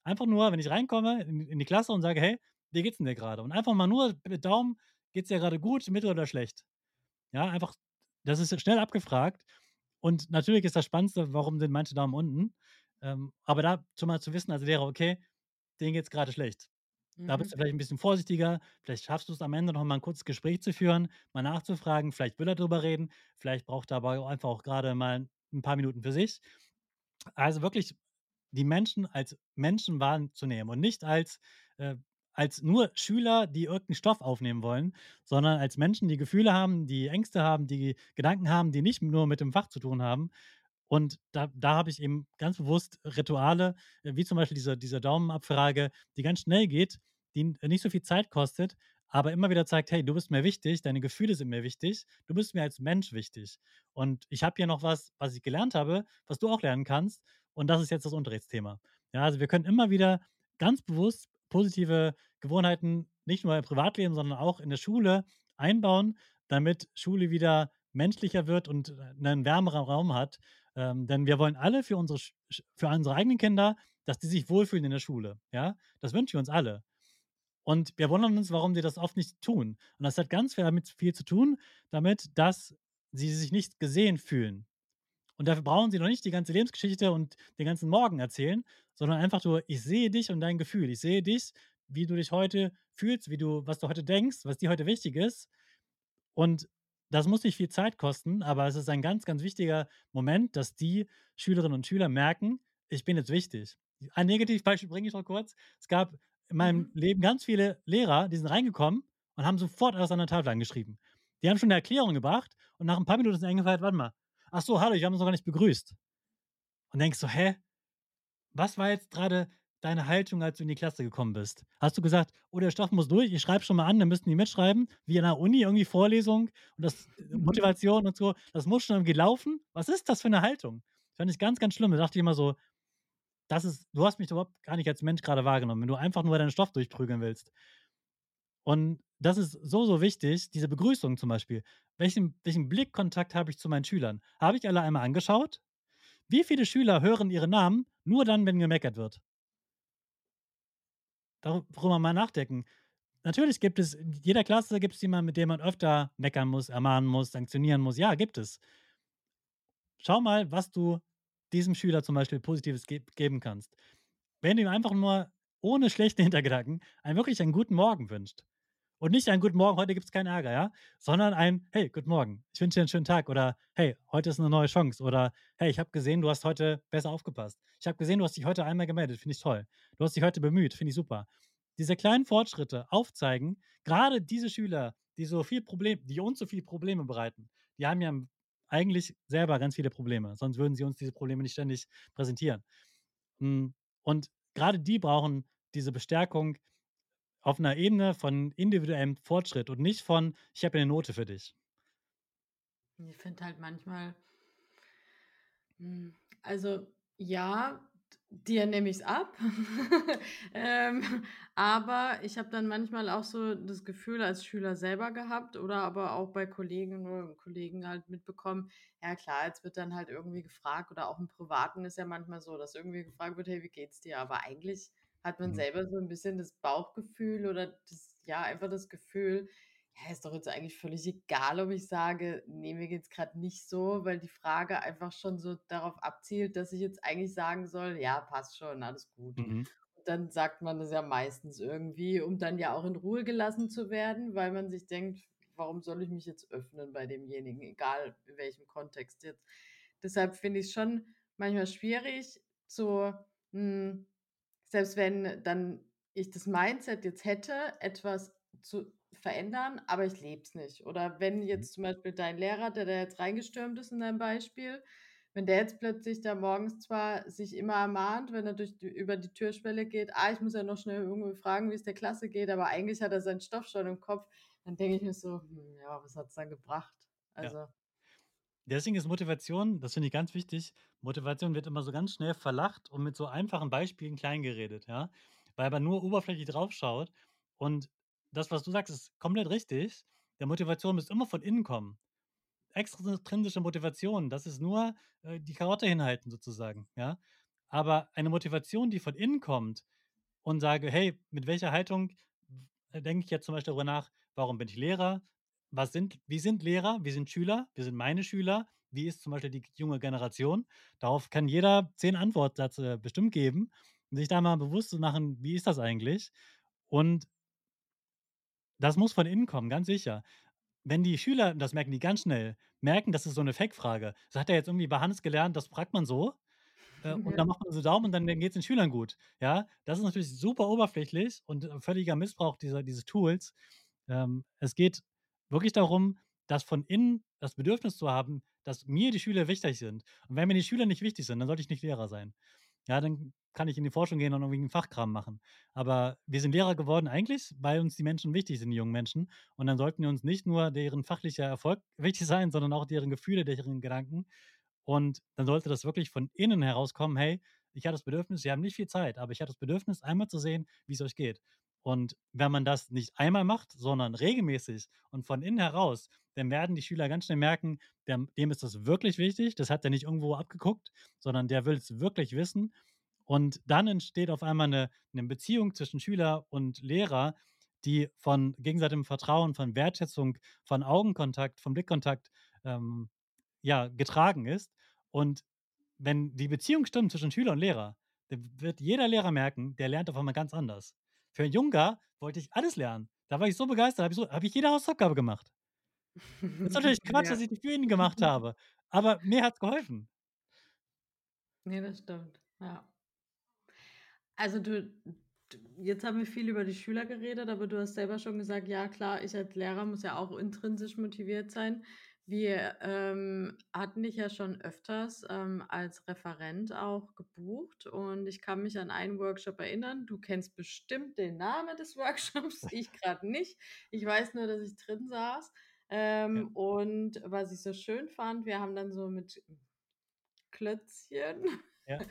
Einfach nur, wenn ich reinkomme in in die Klasse und sage: „Hey, wie geht's denn dir grade?“ Und einfach mal nur mit Daumen: „Geht's dir grade gut, mittel oder schlecht?“ Ja, einfach das ist schnell abgefragt. Und natürlich ist das Spannendste, warum sind manche Daumen unten? Ähm, aber da schon mal zu wissen als Lehrer, okay, denen geht's grade schlecht. Da bist Mhm. du vielleicht 'n bisschen vorsichtiger. Vielleicht schaffst du's am Ende noch mal 'n kurzes Gespräch zu führen, mal nachzufragen. Vielleicht will er drüber reden, vielleicht braucht er aber auch einfach auch grade mal 'n paar Minuten für sich. Also, wirklich die Menschen als Menschen wahrzunehmen und nicht als äh, als nur Schüler, die irgend 'n Stoff aufnehmen wollen, sondern als Menschen, die Gefühle haben, die Ängste haben, die Gedanken haben, die nicht nur mit dem Fach zu tun haben. Und da da habe ich eben ganz bewusst Rituale, äh, wie zum Beispiel diese diese Daumenabfrage, die ganz schnell geht, die n nicht so viel Zeit kostet, aber immer wieder zeigt: „Hey, du bist mir wichtig, deine Gefühle sind mir wichtig, du bist mir als Mensch wichtig. Und ich habe hier noch was, was ich gelernt habe, was du auch lernen kannst, und das ist jetzt das Unterrichtsthema.“ Ja, also, wir können immer wieder ganz bewusst positive Gewohnheiten nicht nur im Privatleben, sondern auch in der Schule einbauen, damit Schule wieder menschlicher wird und, äh, 'nen wärmeren Raum hat. Ähm, denn wir wollen alle für unsere Sch Sch für unsere eigenen Kinder, dass die sich wohlfühlen in der Schule, ja? Das wünschen wir uns alle. Und wir wundern uns, warum die das oft nicht tun. Und das hat ganz viel damit viel zu tun damit, dass sie sich nicht gesehen fühlen. Und dafür brauchen sie noch nicht die ganze Lebensgeschichte und den ganzen Morgen erzählen, sondern einfach nur: „Ich sehe dich und dein Gefühl. Ich sehe dich, wie du dich heute fühlst, wie du was du heute denkst, was dir heute wichtig ist.“ Und das muss nicht viel Zeit kosten, aber es ist ein ganz, ganz wichtiger Moment, dass die Schülerinnen und Schüler merken: „Ich bin jetzt wichtig.“ Ein Negativbeispiel bringe ich noch kurz. Es gab in meinem Mhm. Leben ganz viele Lehrer, die sind reingekommen und haben sofort alles an der Tafel angeschrieben. Die haben schon 'ne Erklärung gebracht und nach 'n paar Minuten ist ihnen eingefallen: „Warte mal, ach so, hallo, wir haben uns noch gar nicht begrüßt.“ Und denkst so: „Hä? Was war jetzt grade deine Haltung, als du in die Klasse gekommen bist? Hast du gesagt: ‚Oh, der Stoff muss durch, ich schreibe schon mal an, dann müssen die mitschreiben’, wie an der Uni, irgendwie Vorlesung und das Motivation und so, das muss schon irgendwie laufen? Was ist das für 'ne Haltung?“ Fand ich ganz, ganz schlimm. Da dachte ich immer so: „Das ist du hast mich überhaupt gar nicht als Mensch grade wahrgenommen, wenn du einfach nur deinen Stoff durchprügeln willst.“ Und das ist so, so wichtig, diese Begrüßung zum Beispiel. Welchen welchen Blickkontakt habe ich zu meinen Schülern? Habe ich alle einmal angeschaut? Wie viele Schüler hören ihre Namen nur dann, wenn gemeckert wird? Darüber mal nachdenken. Natürlich gibt es in jeder Klasse gibt's jemanden, mit dem man öfter meckern muss, ermahnen muss, sanktionieren muss. Ja, gibt es. Schau mal, was du diesem Schüler zum Beispiel Positives geb geben kannst. Wenn du ihm einfach nur ohne schlechte Hintergedanken einen wirklich einen guten Morgen wünscht. Und nicht einen guten Morgen, heute gibt's keinen Ärger, ja? Sondern ein: „Hey, guten Morgen. Ich wünsche dir 'n schönen Tag.“ Oder: „Hey, heute ist 'ne neue Chance.“ Oder: „Hey, ich habe gesehen, du hast heute besser aufgepasst. Ich habe gesehen, du hast dich heute einmal gemeldet, finde ich toll. Du hast dich heute bemüht, finde ich super.“ Diese kleinen Fortschritte aufzeigen, grade diese Schüler, die so viel Problem die uns so viel Probleme bereiten, die haben ja m eigentlich selber ganz viele Probleme, sonst würden sie uns diese Probleme nicht ständig präsentieren. Hm, und grade die brauchen diese Bestärkung auf 'ner Ebene von individuellem Fortschritt und nicht von: „Ich habe hier 'ne Note für dich.“ Ich finde halt manchmal hm, also, ja, d dir nehme ich's ab. Ähm, aber ich habe dann manchmal auch so das Gefühl als Schüler selber gehabt oder aber auch bei Kolleginnen oder Kollegen halt mitbekommen, ja klar, jetzt wird dann halt irgendwie gefragt oder auch im Privaten ist ja manchmal so, dass irgendwie gefragt wird: „Hey, wie geht's dir?“ Aber eigentlich hat man Mhm. selber so 'n bisschen das Bauchgefühl oder das ja, einfach das Gefühl: „Ja, ist doch jetzt eigentlich völlig egal, ob ich sage: ‚Ne, mir geht's grad nicht so‘“, weil die Frage einfach schon so darauf abzielt, dass ich jetzt eigentlich sagen soll: „Ja, passt schon, alles gut.“ Mhm. Und dann sagt man das ja meistens irgendwie, um dann ja auch in Ruhe gelassen zu werden, weil man sich denkt: „Warum soll ich mich jetzt öffnen bei demjenigen, egal in welchem Kontext jetzt?“ Deshalb finde ich's schon manchmal schwierig, so, hm, selbst wenn dann ich das Mindset jetzt hätte, etwas zu verändern, aber ich lebe es nicht. Oder wenn Mhm. jetzt zum Beispiel dein Lehrer, der da jetzt reingestürmt ist in deinem Beispiel, wenn der jetzt plötzlich da morgens zwar sich immer ermahnt, wenn er durch die über die Türschwelle geht: „Ah, ich muss ja noch schnell irgendwie fragen, wie's der Klasse geht“, aber eigentlich hat er seinen Stoff schon im Kopf, dann denke ich mir so: „Hm, ja, was hat's dann gebracht?“ Ja. Also Deswegen ist Motivation das finde ich ganz wichtig Motivation wird immer so ganz schnell verlacht und mit so einfachen Beispielen kleingeredet, ja? Weil man nur oberflächlich drauf schaut und das, was du sagst, ist komplett richtig. Der Motivation muss immer von innen kommen. Extrinsische Motivation, das ist nur, äh, die Karotte hinhalten sozusagen, ja? Aber eine Motivation, die von innen kommt und sage: „Hey, mit welcher Haltung w denke ich jetzt zum Beispiel darüber nach, warum bin ich Lehrer? Was sind wie sind Lehrer? Wie sind Schüler? Wie sind meine Schüler? Wie ist zum Beispiel die junge Generation?“ Darauf kann jeder zehn Antwortsätze bestimmt geben und sich da mal bewusst zu machen: „Wie ist das eigentlich?“ Und das muss von innen kommen, ganz sicher. Wenn die Schüler, das merken die ganz schnell, merken, das ist so 'ne Fake-Frage. Das hat er jetzt irgendwie bei Hannes gelernt, das fragt man so, äh, und dann Ja. macht man so Daumen und dann dann geht's den Schülern gut, ja? Das ist natürlich super oberflächlich und, äh, völliger Missbrauch dieser dieses Tools. Ähm, es geht wirklich darum, das von innen das Bedürfnis zu haben, dass mir die Schüler wichtig sind. Und wenn mir die Schüler nicht wichtig sind, dann sollte ich nicht Lehrer sein. Ja, dann kann ich in die Forschung gehen und irgendwie 'n Fachkram machen. Aber wir sind Lehrer geworden eigentlich, weil uns die Menschen wichtig sind, die jungen Menschen. Und dann sollten wir uns nicht nur deren fachlicher Erfolg wichtig sein, sondern auch deren Gefühle, deren Gedanken. Und dann sollte das wirklich von innen herauskommen: „Hey, ich habe das Bedürfnis wir haben nicht viel Zeit, aber ich habe das Bedürfnis, einmal zu sehen, wie's euch geht.“ Und wenn man das nicht einmal macht, sondern regelmäßig und von innen heraus, dann werden die Schüler ganz schnell merken, dem dem ist das wirklich wichtig. Das hat er nicht irgendwo abgeguckt, sondern der will's wirklich wissen. Und dann entsteht auf einmal 'ne 'ne Beziehung zwischen Schüler und Lehrer, die von gegenseitigem Vertrauen, von Wertschätzung, von Augenkontakt, von Blickkontakt, ähm, ja, getragen ist. Und wenn die Beziehung stimmt zwischen Schüler und Lehrer, dann wird jeder Lehrer merken, der lernt auf einmal ganz anders. Für Junga wollte ich alles lernen. Da war ich so begeistert, habe ich so habe ich jede Hausaufgabe gemacht. Ist natürlich Quatsch, Ja. dass ich die für ihn gemacht habe, aber mir hat's geholfen. Ne, das stimmt, ja. Also, du d jetzt haben wir viel über die Schüler geredet, aber du hast selber schon gesagt: „Ja klar, ich als Lehrer muss ja auch intrinsisch motiviert sein.“ Wir, ähm, hatten dich ja schon öfters, ähm, als Referent auch gebucht und ich kann mich an einen Workshop erinnern. Du kennst bestimmt den Namen des Workshops, ich grad nicht. Ich weiß nur, dass ich drin saß. Ja. Ähm, und was ich so schön fand, wir haben dann so mit Klötzchen, Ja.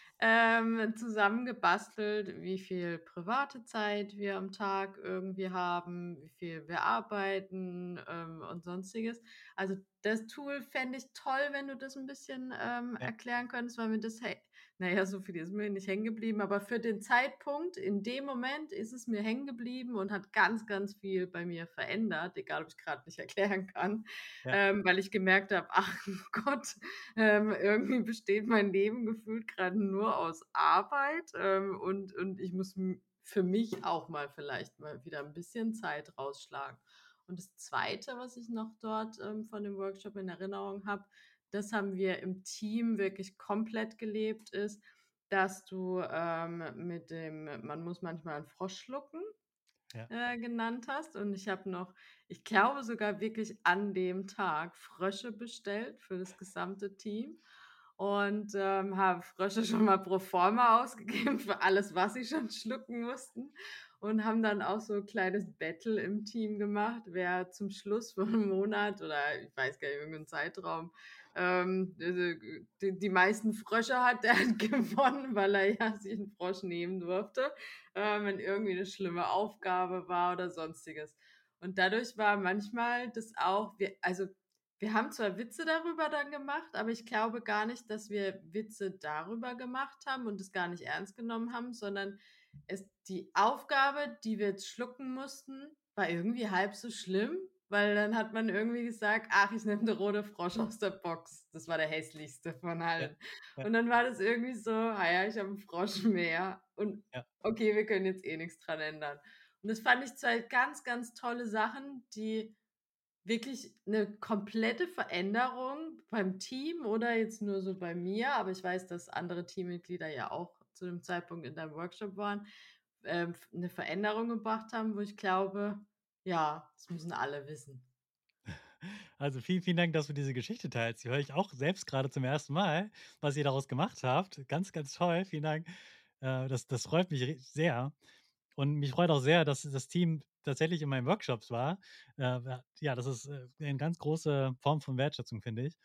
ähm, zusammen gebastelt, wie viel private Zeit wir am Tag irgendwie haben, wie viel wir arbeiten, ähm, und Sonstiges. Also, das Tool fände ich toll, wenn du das 'n bisschen, ähm, Ja. erklären könntest, weil mir das hä na ja, so viel ist mir nicht hängen geblieben, aber für den Zeitpunkt in dem Moment ist es mir hängen geblieben und hat ganz, ganz viel bei mir verändert, egal ob ich's grad nicht erklären kann, Ja. ähm, weil ich gemerkt habe: „Ach Gott, ähm, irgendwie besteht mein Leben gefühlt grad nur aus Arbeit, ähm, und und ich muss m für mich auch mal vielleicht mal wieder 'n bisschen Zeit rausschlagen.“ Und das Zweite, was ich noch dort, ähm, von dem Workshop in Erinnerung habe, das haben wir im Team wirklich komplett gelebt, ist, dass du, ähm, mit dem „Man muss manchmal 'n Frosch schlucken“, Ja. äh, genannt hast. Und ich habe noch ich glaube sogar wirklich an dem Tag Frösche bestellt für das gesamte Team und, ähm, habe Frösche schon mal pro forma ausgegeben für alles, was sie schon schlucken mussten und haben dann auch so 'n kleines Battle im Team gemacht, wer zum Schluss vom Monat oder ich weiß gar nicht, irgend 'n Zeitraum, ähm, die die meisten Frösche hat, der hat gewonnen, weil er ja sich 'n Frosch nehmen durfte, ähm, wenn irgendwie 'ne schlimme Aufgabe war oder Sonstiges. Und dadurch war manchmal das auch wir also, wir haben zwar Witze darüber dann gemacht, aber ich glaube gar nicht, dass wir Witze darüber gemacht haben und das gar nicht ernst genommen haben, sondern es die Aufgabe, die wir jetzt schlucken mussten, war irgendwie halb so schlimm, weil dann hat man irgendwie gesagt: „Ach, ich nehme der rote Frosch aus der Box.“ Das war der hässlichste von Ja, allen. ja. Und dann war das irgendwie so: „Ah ja, ich habe 'n Frosch mehr und Ja. okay, wir können jetzt eh nix dran ändern.“ Und das fand ich zwei ganz, ganz tolle Sachen, die wirklich 'ne komplette Veränderung beim Team oder jetzt nur so bei mir, aber ich weiß, dass andere Teammitglieder ja auch zu dem Zeitpunkt in deinem Workshop waren, ähm, f 'ne Veränderung gebracht haben, wo ich glaube, ja, das müssen alle wissen. Also, vielen, vielen Dank, dass du diese Geschichte teilst. Die höre ich auch selbst grade zum ersten Mal, was ihr daraus gemacht habt. Ganz, ganz toll. Vielen Dank. Äh, das das freut mich ri sehr. Und mich freut auch sehr, dass das Team tatsächlich in meinen Workshops war. Äh, ja ja, das ist, äh, 'ne ganz große Form von Wertschätzung, finde ich.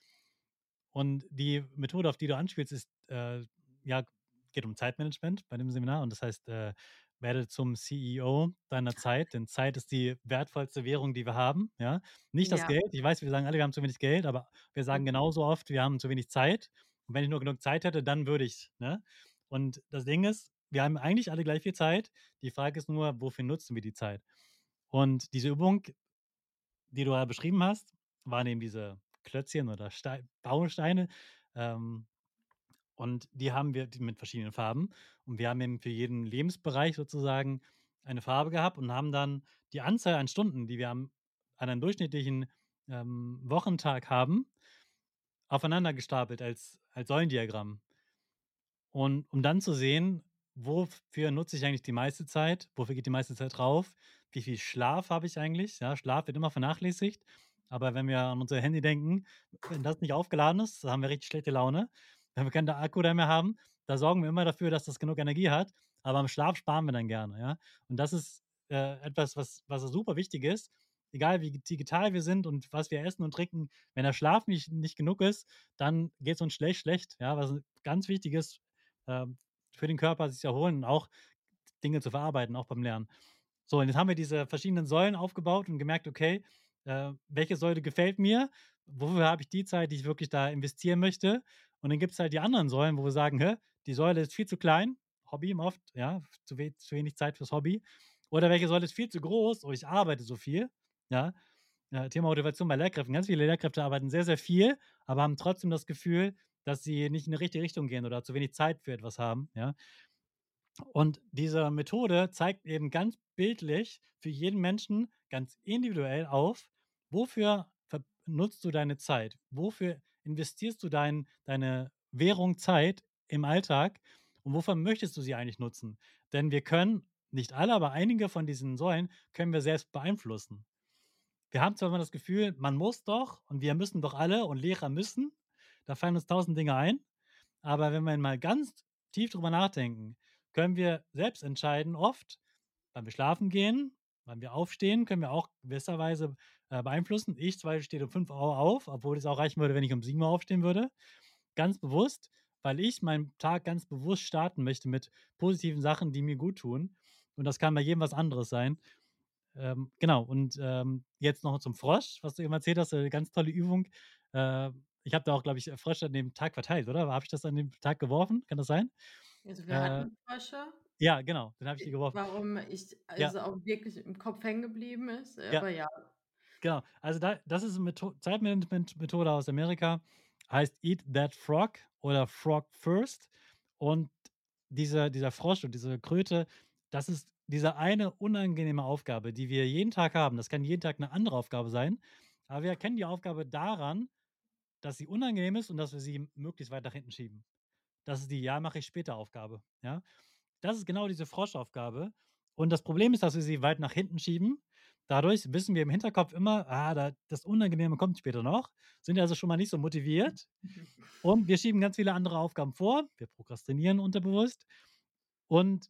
Und die Methode, auf die du anspielst, ist, äh, ja geht um Zeitmanagement bei dem Seminar und das heißt, äh, werde zum CEO deiner Zeit, denn Zeit ist die wertvollste Währung, die wir haben, ja? Nicht das Ja. Geld. Ich weiß, wir sagen alle, wir haben zu wenig Geld, aber wir sagen Mhm. genauso oft, wir haben zu wenig Zeit. Und wenn ich nur genug Zeit hätte, dann würde ich, ne? Und das Ding ist, wir haben eigentlich alle gleich viel Zeit. Die Frage ist nur, wofür nutzen wir die Zeit? Und diese Übung, die du ja beschrieben hast, waren eben diese Klötzchen oder Stei Bausteine, ähm, und die haben wir die mit verschiedenen Farben. Und wir haben eben für jeden Lebensbereich sozusagen eine Farbe gehabt und haben dann die Anzahl an Stunden, die wir am an einem durchschnittlichen, ähm, Wochentag haben, aufeinander gestapelt als als Säulendiagramm. Und um dann zu sehen, wofür nutze ich eigentlich die meiste Zeit? Wofür geht die meiste Zeit drauf? Wie viel Schlaf habe ich eigentlich? Ja, Schlaf wird immer vernachlässigt, aber wenn wir an unser Handy denken, wenn das nicht aufgeladen ist, dann haben wir richtig schlechte Laune. Wenn wir keinen Akku da mehr haben, da sorgen wir immer dafür, dass das genug Energie hat, aber am Schlaf sparen wir dann gerne, ja? Und das ist, äh, etwas, was was super wichtig ist. Egal wie digital wir sind und was wir essen und trinken, wenn der Schlaf nicht nicht genug ist, dann geht es uns schlecht schlecht, ja? Was ganz wichtig ist, ähm, für den Körper sich zu erholen und auch Dinge zu verarbeiten, auch beim Lernen. So, und jetzt haben wir diese verschiedenen Säulen aufgebaut und gemerkt, okay, äh, welche Säule gefällt mir? Wofür habe ich die Zeit, die ich wirklich da investieren möchte? Und dann gibt es halt die anderen Säulen, wo wir sagen, hä, die Säule ist viel zu klein, Hobby oft, ja, zu, we zu wenig Zeit fürs Hobby. Oder welche Säule ist viel zu groß, oh, ich arbeite so viel, ja. Ja, Thema Motivation bei Lehrkräften. Ganz viele Lehrkräfte arbeiten sehr, sehr viel, aber haben trotzdem das Gefühl, dass sie nicht in die richtige Richtung gehen oder zu wenig Zeit für etwas haben, ja. Und diese Methode zeigt eben ganz bildlich für jeden Menschen ganz individuell auf, wofür ver nutzt du deine Zeit? Wofür investierst du dein deine Währung Zeit im Alltag und wofür möchtest du sie eigentlich nutzen? Denn wir können nicht alle, aber einige von diesen Säulen können wir selbst beeinflussen. Wir haben zwar immer das Gefühl, man muss doch und wir müssen doch alle und Lehrer müssen. Da fallen uns tausend Dinge ein. Aber wenn wir mal ganz tief drüber nachdenken, können wir selbst entscheiden oft, wann wir schlafen gehen, wann wir aufstehen, können wir auch gewisserweise, äh, beeinflussen. Ich zum Beispiel stehe um fünf Uhr auf, obwohl es auch reichen würde, wenn ich um sieben Uhr aufstehen würde. Ganz bewusst, weil ich meinen Tag ganz bewusst starten möchte mit positiven Sachen, die mir gut tun. Und das kann bei jedem was anderes sein. Ähm, genau, und, ähm, jetzt noch zum Frosch, was du eben erzählt hast, äh, ganz tolle Übung. Äh, ich habe da auch, glaube ich, äh, Frösche an dem Tag verteilt, oder? Habe ich das an dem Tag geworfen? Kann das sein? Also, wir Äh, hatten Frösche. ja, genau, dann habe ich die Äh, geworfen. warum ich Ja, also auch wirklich im Kopf hängen geblieben ist, ja, aber ja. genau. Also, da das ist 'ne Metho Zeitmanagement-Methode aus Amerika, heißt „Eat that frog" oder „Frog first". Und dieser dieser Frosch und diese Kröte, das ist diese eine unangenehme Aufgabe, die wir jeden Tag haben. Das kann jeden Tag 'ne andere Aufgabe sein, aber wir erkennen die Aufgabe daran, dass sie unangenehm ist und dass wir sie möglichst weit nach hinten schieben. Das ist die „Ja, mache ich später" Aufgabe, ja? Das ist genau diese Frosch-Aufgabe. Und das Problem ist, dass wir sie weit nach hinten schieben. Dadurch wissen wir im Hinterkopf immer: „Ah, da das Unangenehme kommt später noch", sind also schon mal nicht so motiviert und wir schieben ganz viele andere Aufgaben vor. Wir prokrastinieren unterbewusst und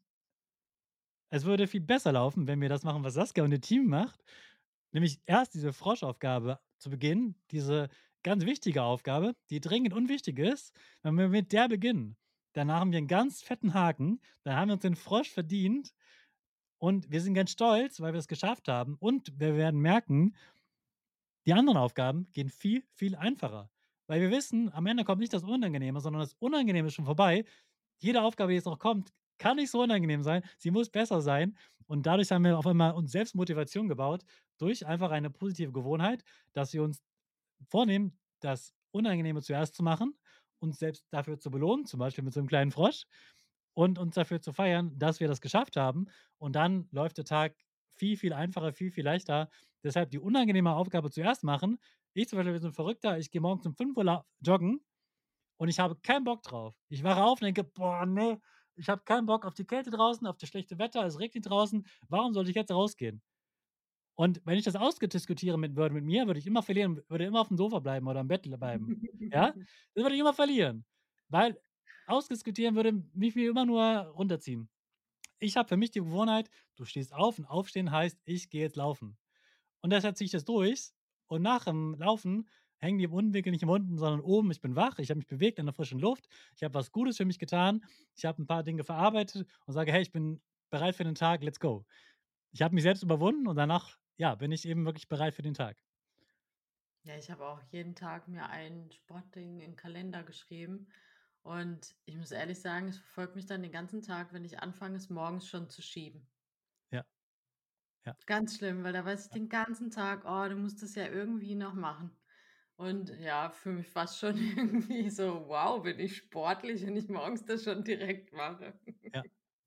es würde viel besser laufen, wenn wir das machen, was Saskia und ihr Team macht, nämlich erst diese Frosch-Aufgabe zu Beginn, diese ganz wichtige Aufgabe, die dringend unwichtig ist. Wenn wir mit der beginnen, dann haben wir einen ganz fetten Haken, dann haben wir uns den Frosch verdient und wir sind ganz stolz, weil wir es geschafft haben und wir werden merken, die anderen Aufgaben gehen viel, viel einfacher, weil wir wissen, am Ende kommt nicht das Unangenehme, sondern das Unangenehme ist schon vorbei. Jede Aufgabe, die jetzt noch kommt, kann nicht so unangenehm sein, sie muss besser sein und dadurch haben wir auf einmal uns selbst Motivation gebaut durch einfach eine positive Gewohnheit, dass wir uns vornehmen, das Unangenehme zuerst zu machen, uns selbst dafür zu belohnen, zum Beispiel mit so einem kleinen Frosch und uns dafür zu feiern, dass wir das geschafft haben. Und dann läuft der Tag viel, viel einfacher, viel, viel leichter. Deshalb die unangenehme Aufgabe zuerst machen. Ich zum Beispiel bin so 'n Verrückter, ich gehe morgens um fünf Uhr lau joggen und ich habe keinen Bock drauf. Ich wache auf und denke: „Boah, ne, ich habe keinen Bock auf die Kälte draußen, auf das schlechte Wetter, es regnet draußen. Warum sollte ich jetzt rausgehen?" Und wenn ich das ausdiskutieren mit würde mit mir, würde ich immer verlieren, würde immer aufm Sofa bleiben oder im Bett bleiben. Ja? Das würde ich immer verlieren, weil ausdiskutieren würde mich mir immer nur runterziehen. Ich habe für mich die Gewohnheit, du stehst auf und aufstehen heißt, ich gehe jetzt laufen. Und deshalb ziehe ich das durch und nach dem Laufen hängen die Mundwinkel nicht im unten, sondern oben. Ich bin wach, ich habe mich bewegt in der frischen Luft. Ich habe was Gutes für mich getan. Ich habe 'n paar Dinge verarbeitet und sage: „Hey, ich bin bereit für den Tag, let's go." Ich habe mich selbst überwunden und danach, ja, bin ich eben wirklich bereit für den Tag. Ja, ich habe auch jeden Tag mir ein Sportding in 'n Kalender geschrieben Und ich muss ehrlich sagen, es verfolgt mich dann den ganzen Tag, wenn ich anfange, es morgens schon zu schieben. Ja, ja, Ganz schlimm, weil da weiß ich ja, den ganzen Tag: „Oh, du musst das ja irgendwie noch machen.“ Und ja, für mich fast schon irgendwie so: „Wow, bin ich sportlich, wenn ich morgens das schon direkt mache.“ ja.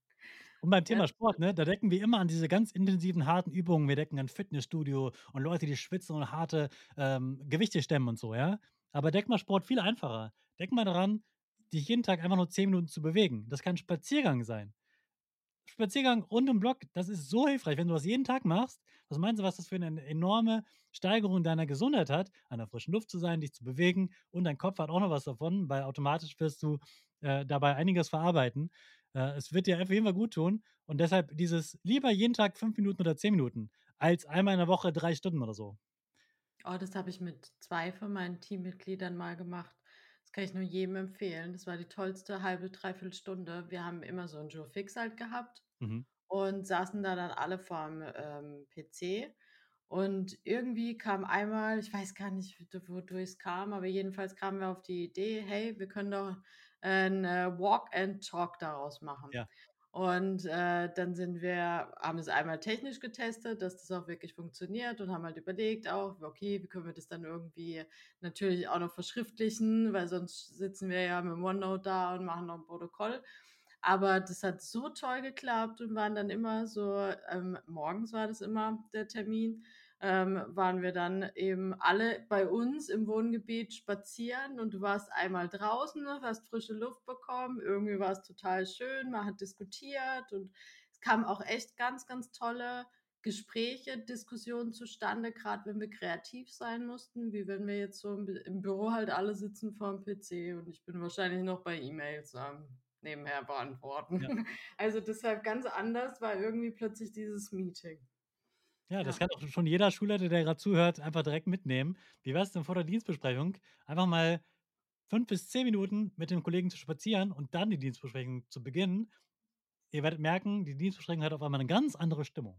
Und beim Thema Ganz Sport, ne, da denken wir immer an diese ganz intensiven, harten Übungen. Wir denken an Fitnessstudio und Leute, die schwitzen und harte, ähm, Gewichte stemmen und so, ja? Aber denk mal Sport viel einfacher. Denk mal daran, dich jeden Tag einfach nur zehn Minuten zu bewegen. Das kann 'n Spaziergang sein. Spaziergang rund um Block, das ist so hilfreich. Wenn du das jeden Tag machst, was meinst du, was das für 'ne enorme Steigerung deiner Gesundheit hat, an der frischen Luft zu sein, dich zu bewegen und dein Kopf hat auch noch was davon, weil automatisch wirst du, äh, dabei einiges verarbeiten. Äh, es wird dir auf jeden Fall gut tun und deshalb dieses lieber jeden Tag fünf Minuten oder zehn Minuten als einmal in der Woche drei Stunden oder so. Oh, das habe ich mit zwei von meinen Teammitgliedern mal gemacht. Das kann ich nur jedem empfehlen. Das war die tollste halbe, dreiviertel Stunde. Wir haben immer so 'n Joe Fix halt gehabt Mhm. und saßen da dann alle vorm, ähm, P C. Und irgendwie kam einmal, ich weiß gar nicht, w wodurch es kam, aber jedenfalls kamen wir auf die Idee: „Hey, wir können doch 'n, äh, Walk and Talk daraus machen.“ Ja, Und, äh, dann sind wir haben es einmal technisch getestet, dass das auch wirklich funktioniert und haben halt überlegt auch: „Okay, wie können wir das dann irgendwie natürlich auch noch verschriftlichen, weil sonst sitzen wir ja mit OneNote da und machen noch 'n Protokoll.“ Aber das hat so toll geklappt und waren dann immer so ähm, morgens war das immer der Termin, ähm, waren wir dann eben alle bei uns im Wohngebiet spazieren und du warst einmal draußen, ne, hast frische Luft bekommen. Irgendwie war es total schön, man hat diskutiert und es kamen auch echt ganz, ganz tolle Gespräche, Diskussionen zustande, grad wenn wir kreativ sein mussten, wie wenn wir jetzt so im Bü im Büro halt alle sitzen vorm P C und ich bin wahrscheinlich noch bei E-Mails am nebenher ja. beantworten. Also, deshalb ganz anders war irgendwie plötzlich dieses Meeting. Ja, das Ja. kann auch schon jeder Schulleiter, der grad zuhört, einfach direkt mitnehmen. Wie wär's denn vor der Dienstbesprechung, einfach mal fünf bis zehn Minuten mit dem Kollegen zu spazieren und dann die Dienstbesprechung zu beginnen. Ihr werdet merken, die Dienstbesprechung hat auf einmal 'ne ganz andere Stimmung.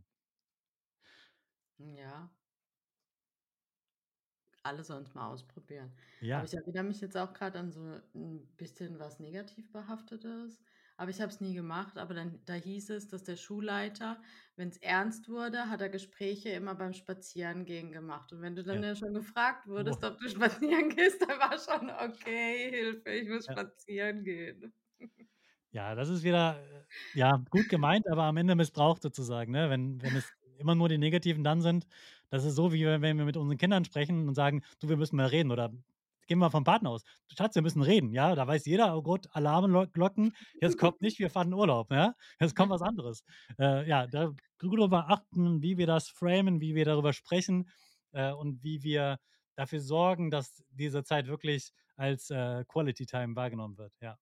Ja, alle sollen's mal ausprobieren. Aber Ja, ich erinnere mich jetzt auch grad an so 'n bisschen was negativ Behaftetes, aber ich habe es nie gemacht. Aber dann da hieß es, dass der Schulleiter, wenn's ernst wurde, hat er Gespräche immer beim Spazierengehen gemacht. Und wenn du dann ja. ja schon gefragt Oh, wurdest, ob du spazieren gehst, dann war schon: „Okay, Hilfe, ich muss ja. spazieren gehen.“ Ja, das ist wieder, äh, ja, gut gemeint, aber am Ende missbraucht sozusagen, ne? Wenn wenn es immer nur die Negativen dann sind, das ist so, wie wenn wenn wir mit unseren Kindern sprechen und sagen: „Du, wir müssen mal reden“, oder gehen wir vom Partner aus: „Schatz, wir müssen reden“, ja? Da weiß jeder: „Oh Gott, Alarmlo Glocken, jetzt kommt nicht, wir fahren in Urlaub, ja? Jetzt kommt was anderes.“ Äh, ja, da gut drüber achten, wie wir das framen, wie wir darüber sprechen, äh, und wie wir dafür sorgen, dass diese Zeit wirklich als, äh, Quality Time wahrgenommen wird, ja.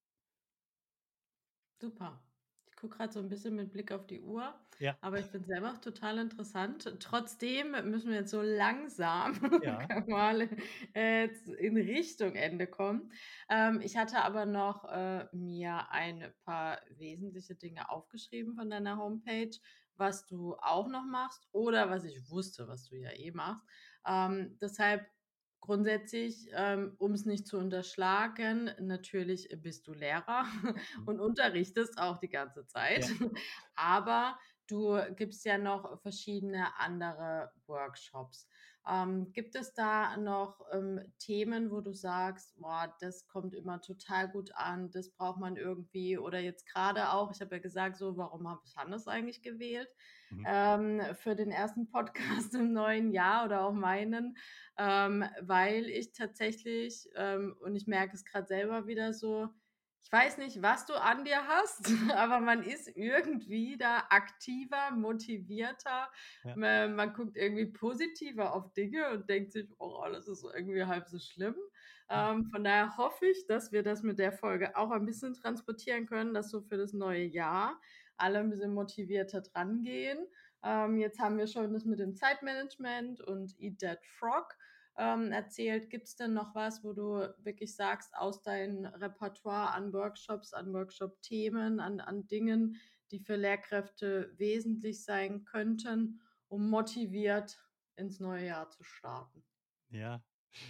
Super. Ich gucke gerade so ein bisschen mit Blick auf die Uhr, Ja, aber ich finde es selber total interessant. Trotzdem müssen wir jetzt so langsam ja, mal, äh, z in Richtung Ende kommen. Ähm, ich hatte aber noch, äh, mir ein paar wesentliche Dinge aufgeschrieben von deiner Homepage, was du auch noch machst oder was ich wusste, was du ja eh machst. Ähm, deshalb grundsätzlich, ähm, um es nicht zu unterschlagen, natürlich bist du Lehrer mhm, und unterrichtest auch die ganze Zeit. ja. Aber du gibst ja noch verschiedene andere Workshops. Ähm, gibt es da noch, ähm, Themen, wo du sagst: „Boah, das kommt immer total gut an, das braucht man irgendwie“ oder jetzt gerade auch, ich habe ja gesagt so: „Warum habe ich Hannes eigentlich gewählt?“ Mhm. Ähm, für den ersten Podcast im neuen Jahr oder auch meinen, ähm, weil ich tatsächlich, ähm und ich merke es gerade selber wieder so, ich weiß nicht, was du an dir hast, aber man ist irgendwie da aktiver, motivierter. Ja, Ma man guckt irgendwie positiver auf Dinge und denkt sich: „Oh, alles ist irgendwie halb so schlimm.“ ja, Ähm, von daher hoffe ich, dass wir das mit der Folge auch ein bisschen transportieren können, dass so für das neue Jahr alle ein bisschen motivierter drangehen. Ähm, jetzt haben wir schon das mit dem Zeitmanagement und Eat That Frog ähm, erzählt. Gibt es denn noch was, wo du wirklich sagst, aus deinem Repertoire an Workshops, an Workshop-Themen, an, an Dingen, die für Lehrkräfte wesentlich sein könnten, um motiviert ins neue Jahr zu starten? ja.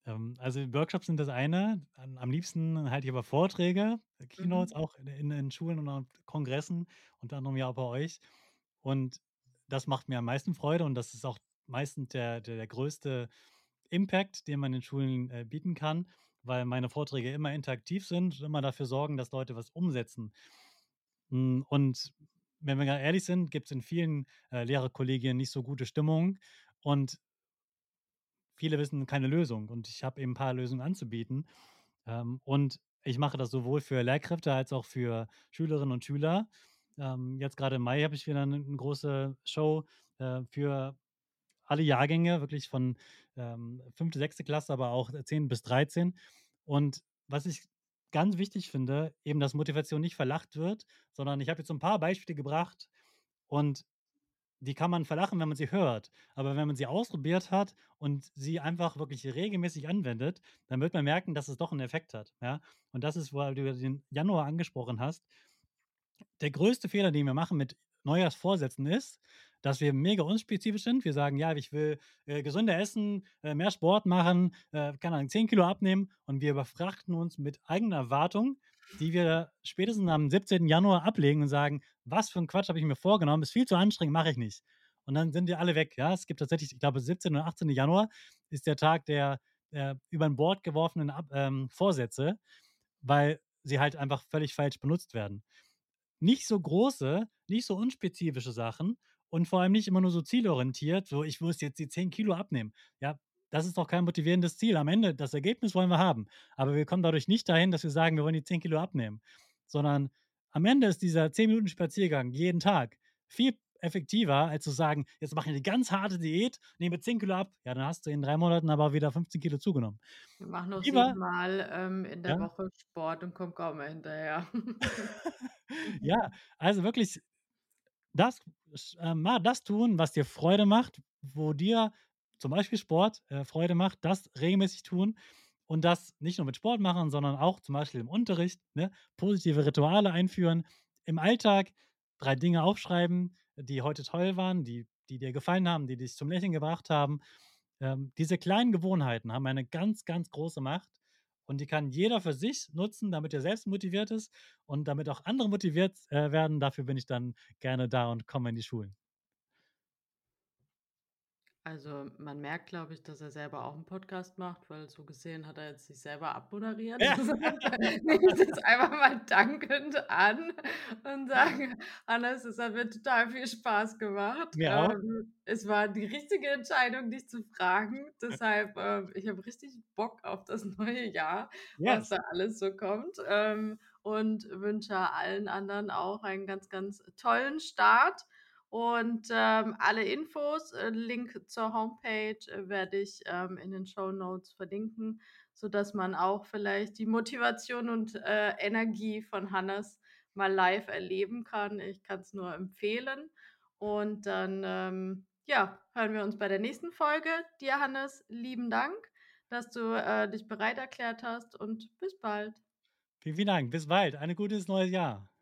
Ähm, also Workshops sind das eine. Am am liebsten halte ich aber Vorträge, äh, Keynotes Mhm. auch in in in Schulen und auch Kongressen, unter anderem ja auch bei euch. Und das macht mir am meisten Freude und das ist auch meistens der der der größte Impact, den man in Schulen, äh, bieten kann, weil meine Vorträge immer interaktiv sind und immer dafür sorgen, dass Leute was umsetzen. Hm, und wenn wir ga ehrlich sind, gibt's in vielen, äh, Lehrerkollegien nicht so gute Stimmung und viele wissen keine Lösung und ich habe eben 'n paar Lösungen anzubieten. Ähm, und ich mache das sowohl für Lehrkräfte als auch für Schülerinnen und Schüler. Ähm, jetzt grade im Mai habe ich wieder 'ne 'ne große Show, äh, für alle Jahrgänge, wirklich von, ähm, fünfte, sechste Klasse, aber auch, äh, zehn bis dreizehn. Und was ich ganz wichtig finde, eben, dass Motivation nicht verlacht wird, sondern ich habe jetzt so 'n paar Beispiele gebracht und die kann man verlachen, wenn man sie hört. Aber wenn man sie ausprobiert hat und sie einfach wirklich regelmäßig anwendet, dann wird man merken, dass es doch 'n Effekt hat, ja? Und das ist, weil du ja den Januar angesprochen hast. Der größte Fehler, den wir machen mit Neujahrsvorsätzen ist, dass wir mega unspezifisch sind. Wir sagen: „Ja, ich will, äh, gesünder essen, äh, mehr Sport machen, äh, keine Ahnung, zehn Kilo abnehmen.“ Und wir überfrachten uns mit eigenen Erwartungen, die wir spätestens am siebzehnten Januar ablegen und sagen: „Was für 'n Quatsch habe ich mir vorgenommen, ist viel zu anstrengend, mache ich nicht.“ Und dann sind die alle weg, ja? Es gibt tatsächlich, ich glaube, siebzehnten oder achtzehnten Januar ist der Tag der, äh, übern Bord geworfenen ab ähm, Vorsätze, weil sie halt einfach völlig falsch benutzt werden. Nicht so große, nicht so unspezifische Sachen und vor allem nicht immer nur so zielorientiert, so: „Ich muss jetzt die zehn Kilo abnehmen.“ Ja, das ist doch kein motivierendes Ziel. Am Ende das Ergebnis wollen wir haben, aber wir kommen dadurch nicht dahin, dass wir sagen, wir wollen die zehn Kilo abnehmen, sondern am Ende ist dieser zehn Minuten Spaziergang jeden Tag viel effektiver, als zu sagen: „Jetzt mache ich 'ne ganz harte Diät, nehme zehn Kilo ab.“ Ja, dann hast du in drei Monaten aber wieder fünfzehn Kilo zugenommen. Mach noch Lieber siebenmal, ähm, in der Ja? Woche Sport und komme kaum mehr hinterher. Ja, also wirklich das sch ähm, mal das tun, was dir Freude macht, wo dir zum Beispiel Sport, äh, Freude macht, das regelmäßig tun und das nicht nur mit Sport machen, sondern auch zum Beispiel im Unterricht, ne, positive Rituale einführen. Im Alltag drei Dinge aufschreiben, die heute toll waren, die die dir gefallen haben, die dich zum Lächeln gebracht haben. Ähm, diese kleinen Gewohnheiten haben eine ganz, ganz große Macht und die kann jeder für sich nutzen, damit er selbst motiviert ist und damit auch andere motiviert, äh, werden. Dafür bin ich dann gerne da und komme in die Schulen. Also, man merkt, glaube ich, dass er selber auch 'n Podcast macht, weil so gesehen hat er jetzt sich selber abmoderiert. Ja. Nehme ich jetzt einfach mal dankend an und sage: „Hannes, es hat mir total viel Spaß gemacht. Mir auch. Ähm, es war die richtige Entscheidung, dich zu fragen. Deshalb, ähm, ich habe richtig Bock auf das neue Jahr, was Yes. da alles so kommt, ähm, und wünsche allen anderen auch einen ganz, ganz tollen Start.“ Und, ähm, alle Infos, äh, Link zur Homepage, äh, werde ich, ähm, in den Shownotes verlinken, sodass man auch vielleicht die Motivation und, äh, Energie von Hannes mal live erleben kann. Ich kann's nur empfehlen. Und dann, ähm, ja, hören wir uns bei der nächsten Folge. Dir, Hannes, lieben Dank, dass du, äh, dich bereit erklärt hast und bis bald. Vielen, vielen Dank. Bis bald. Eine gutes neues Jahr.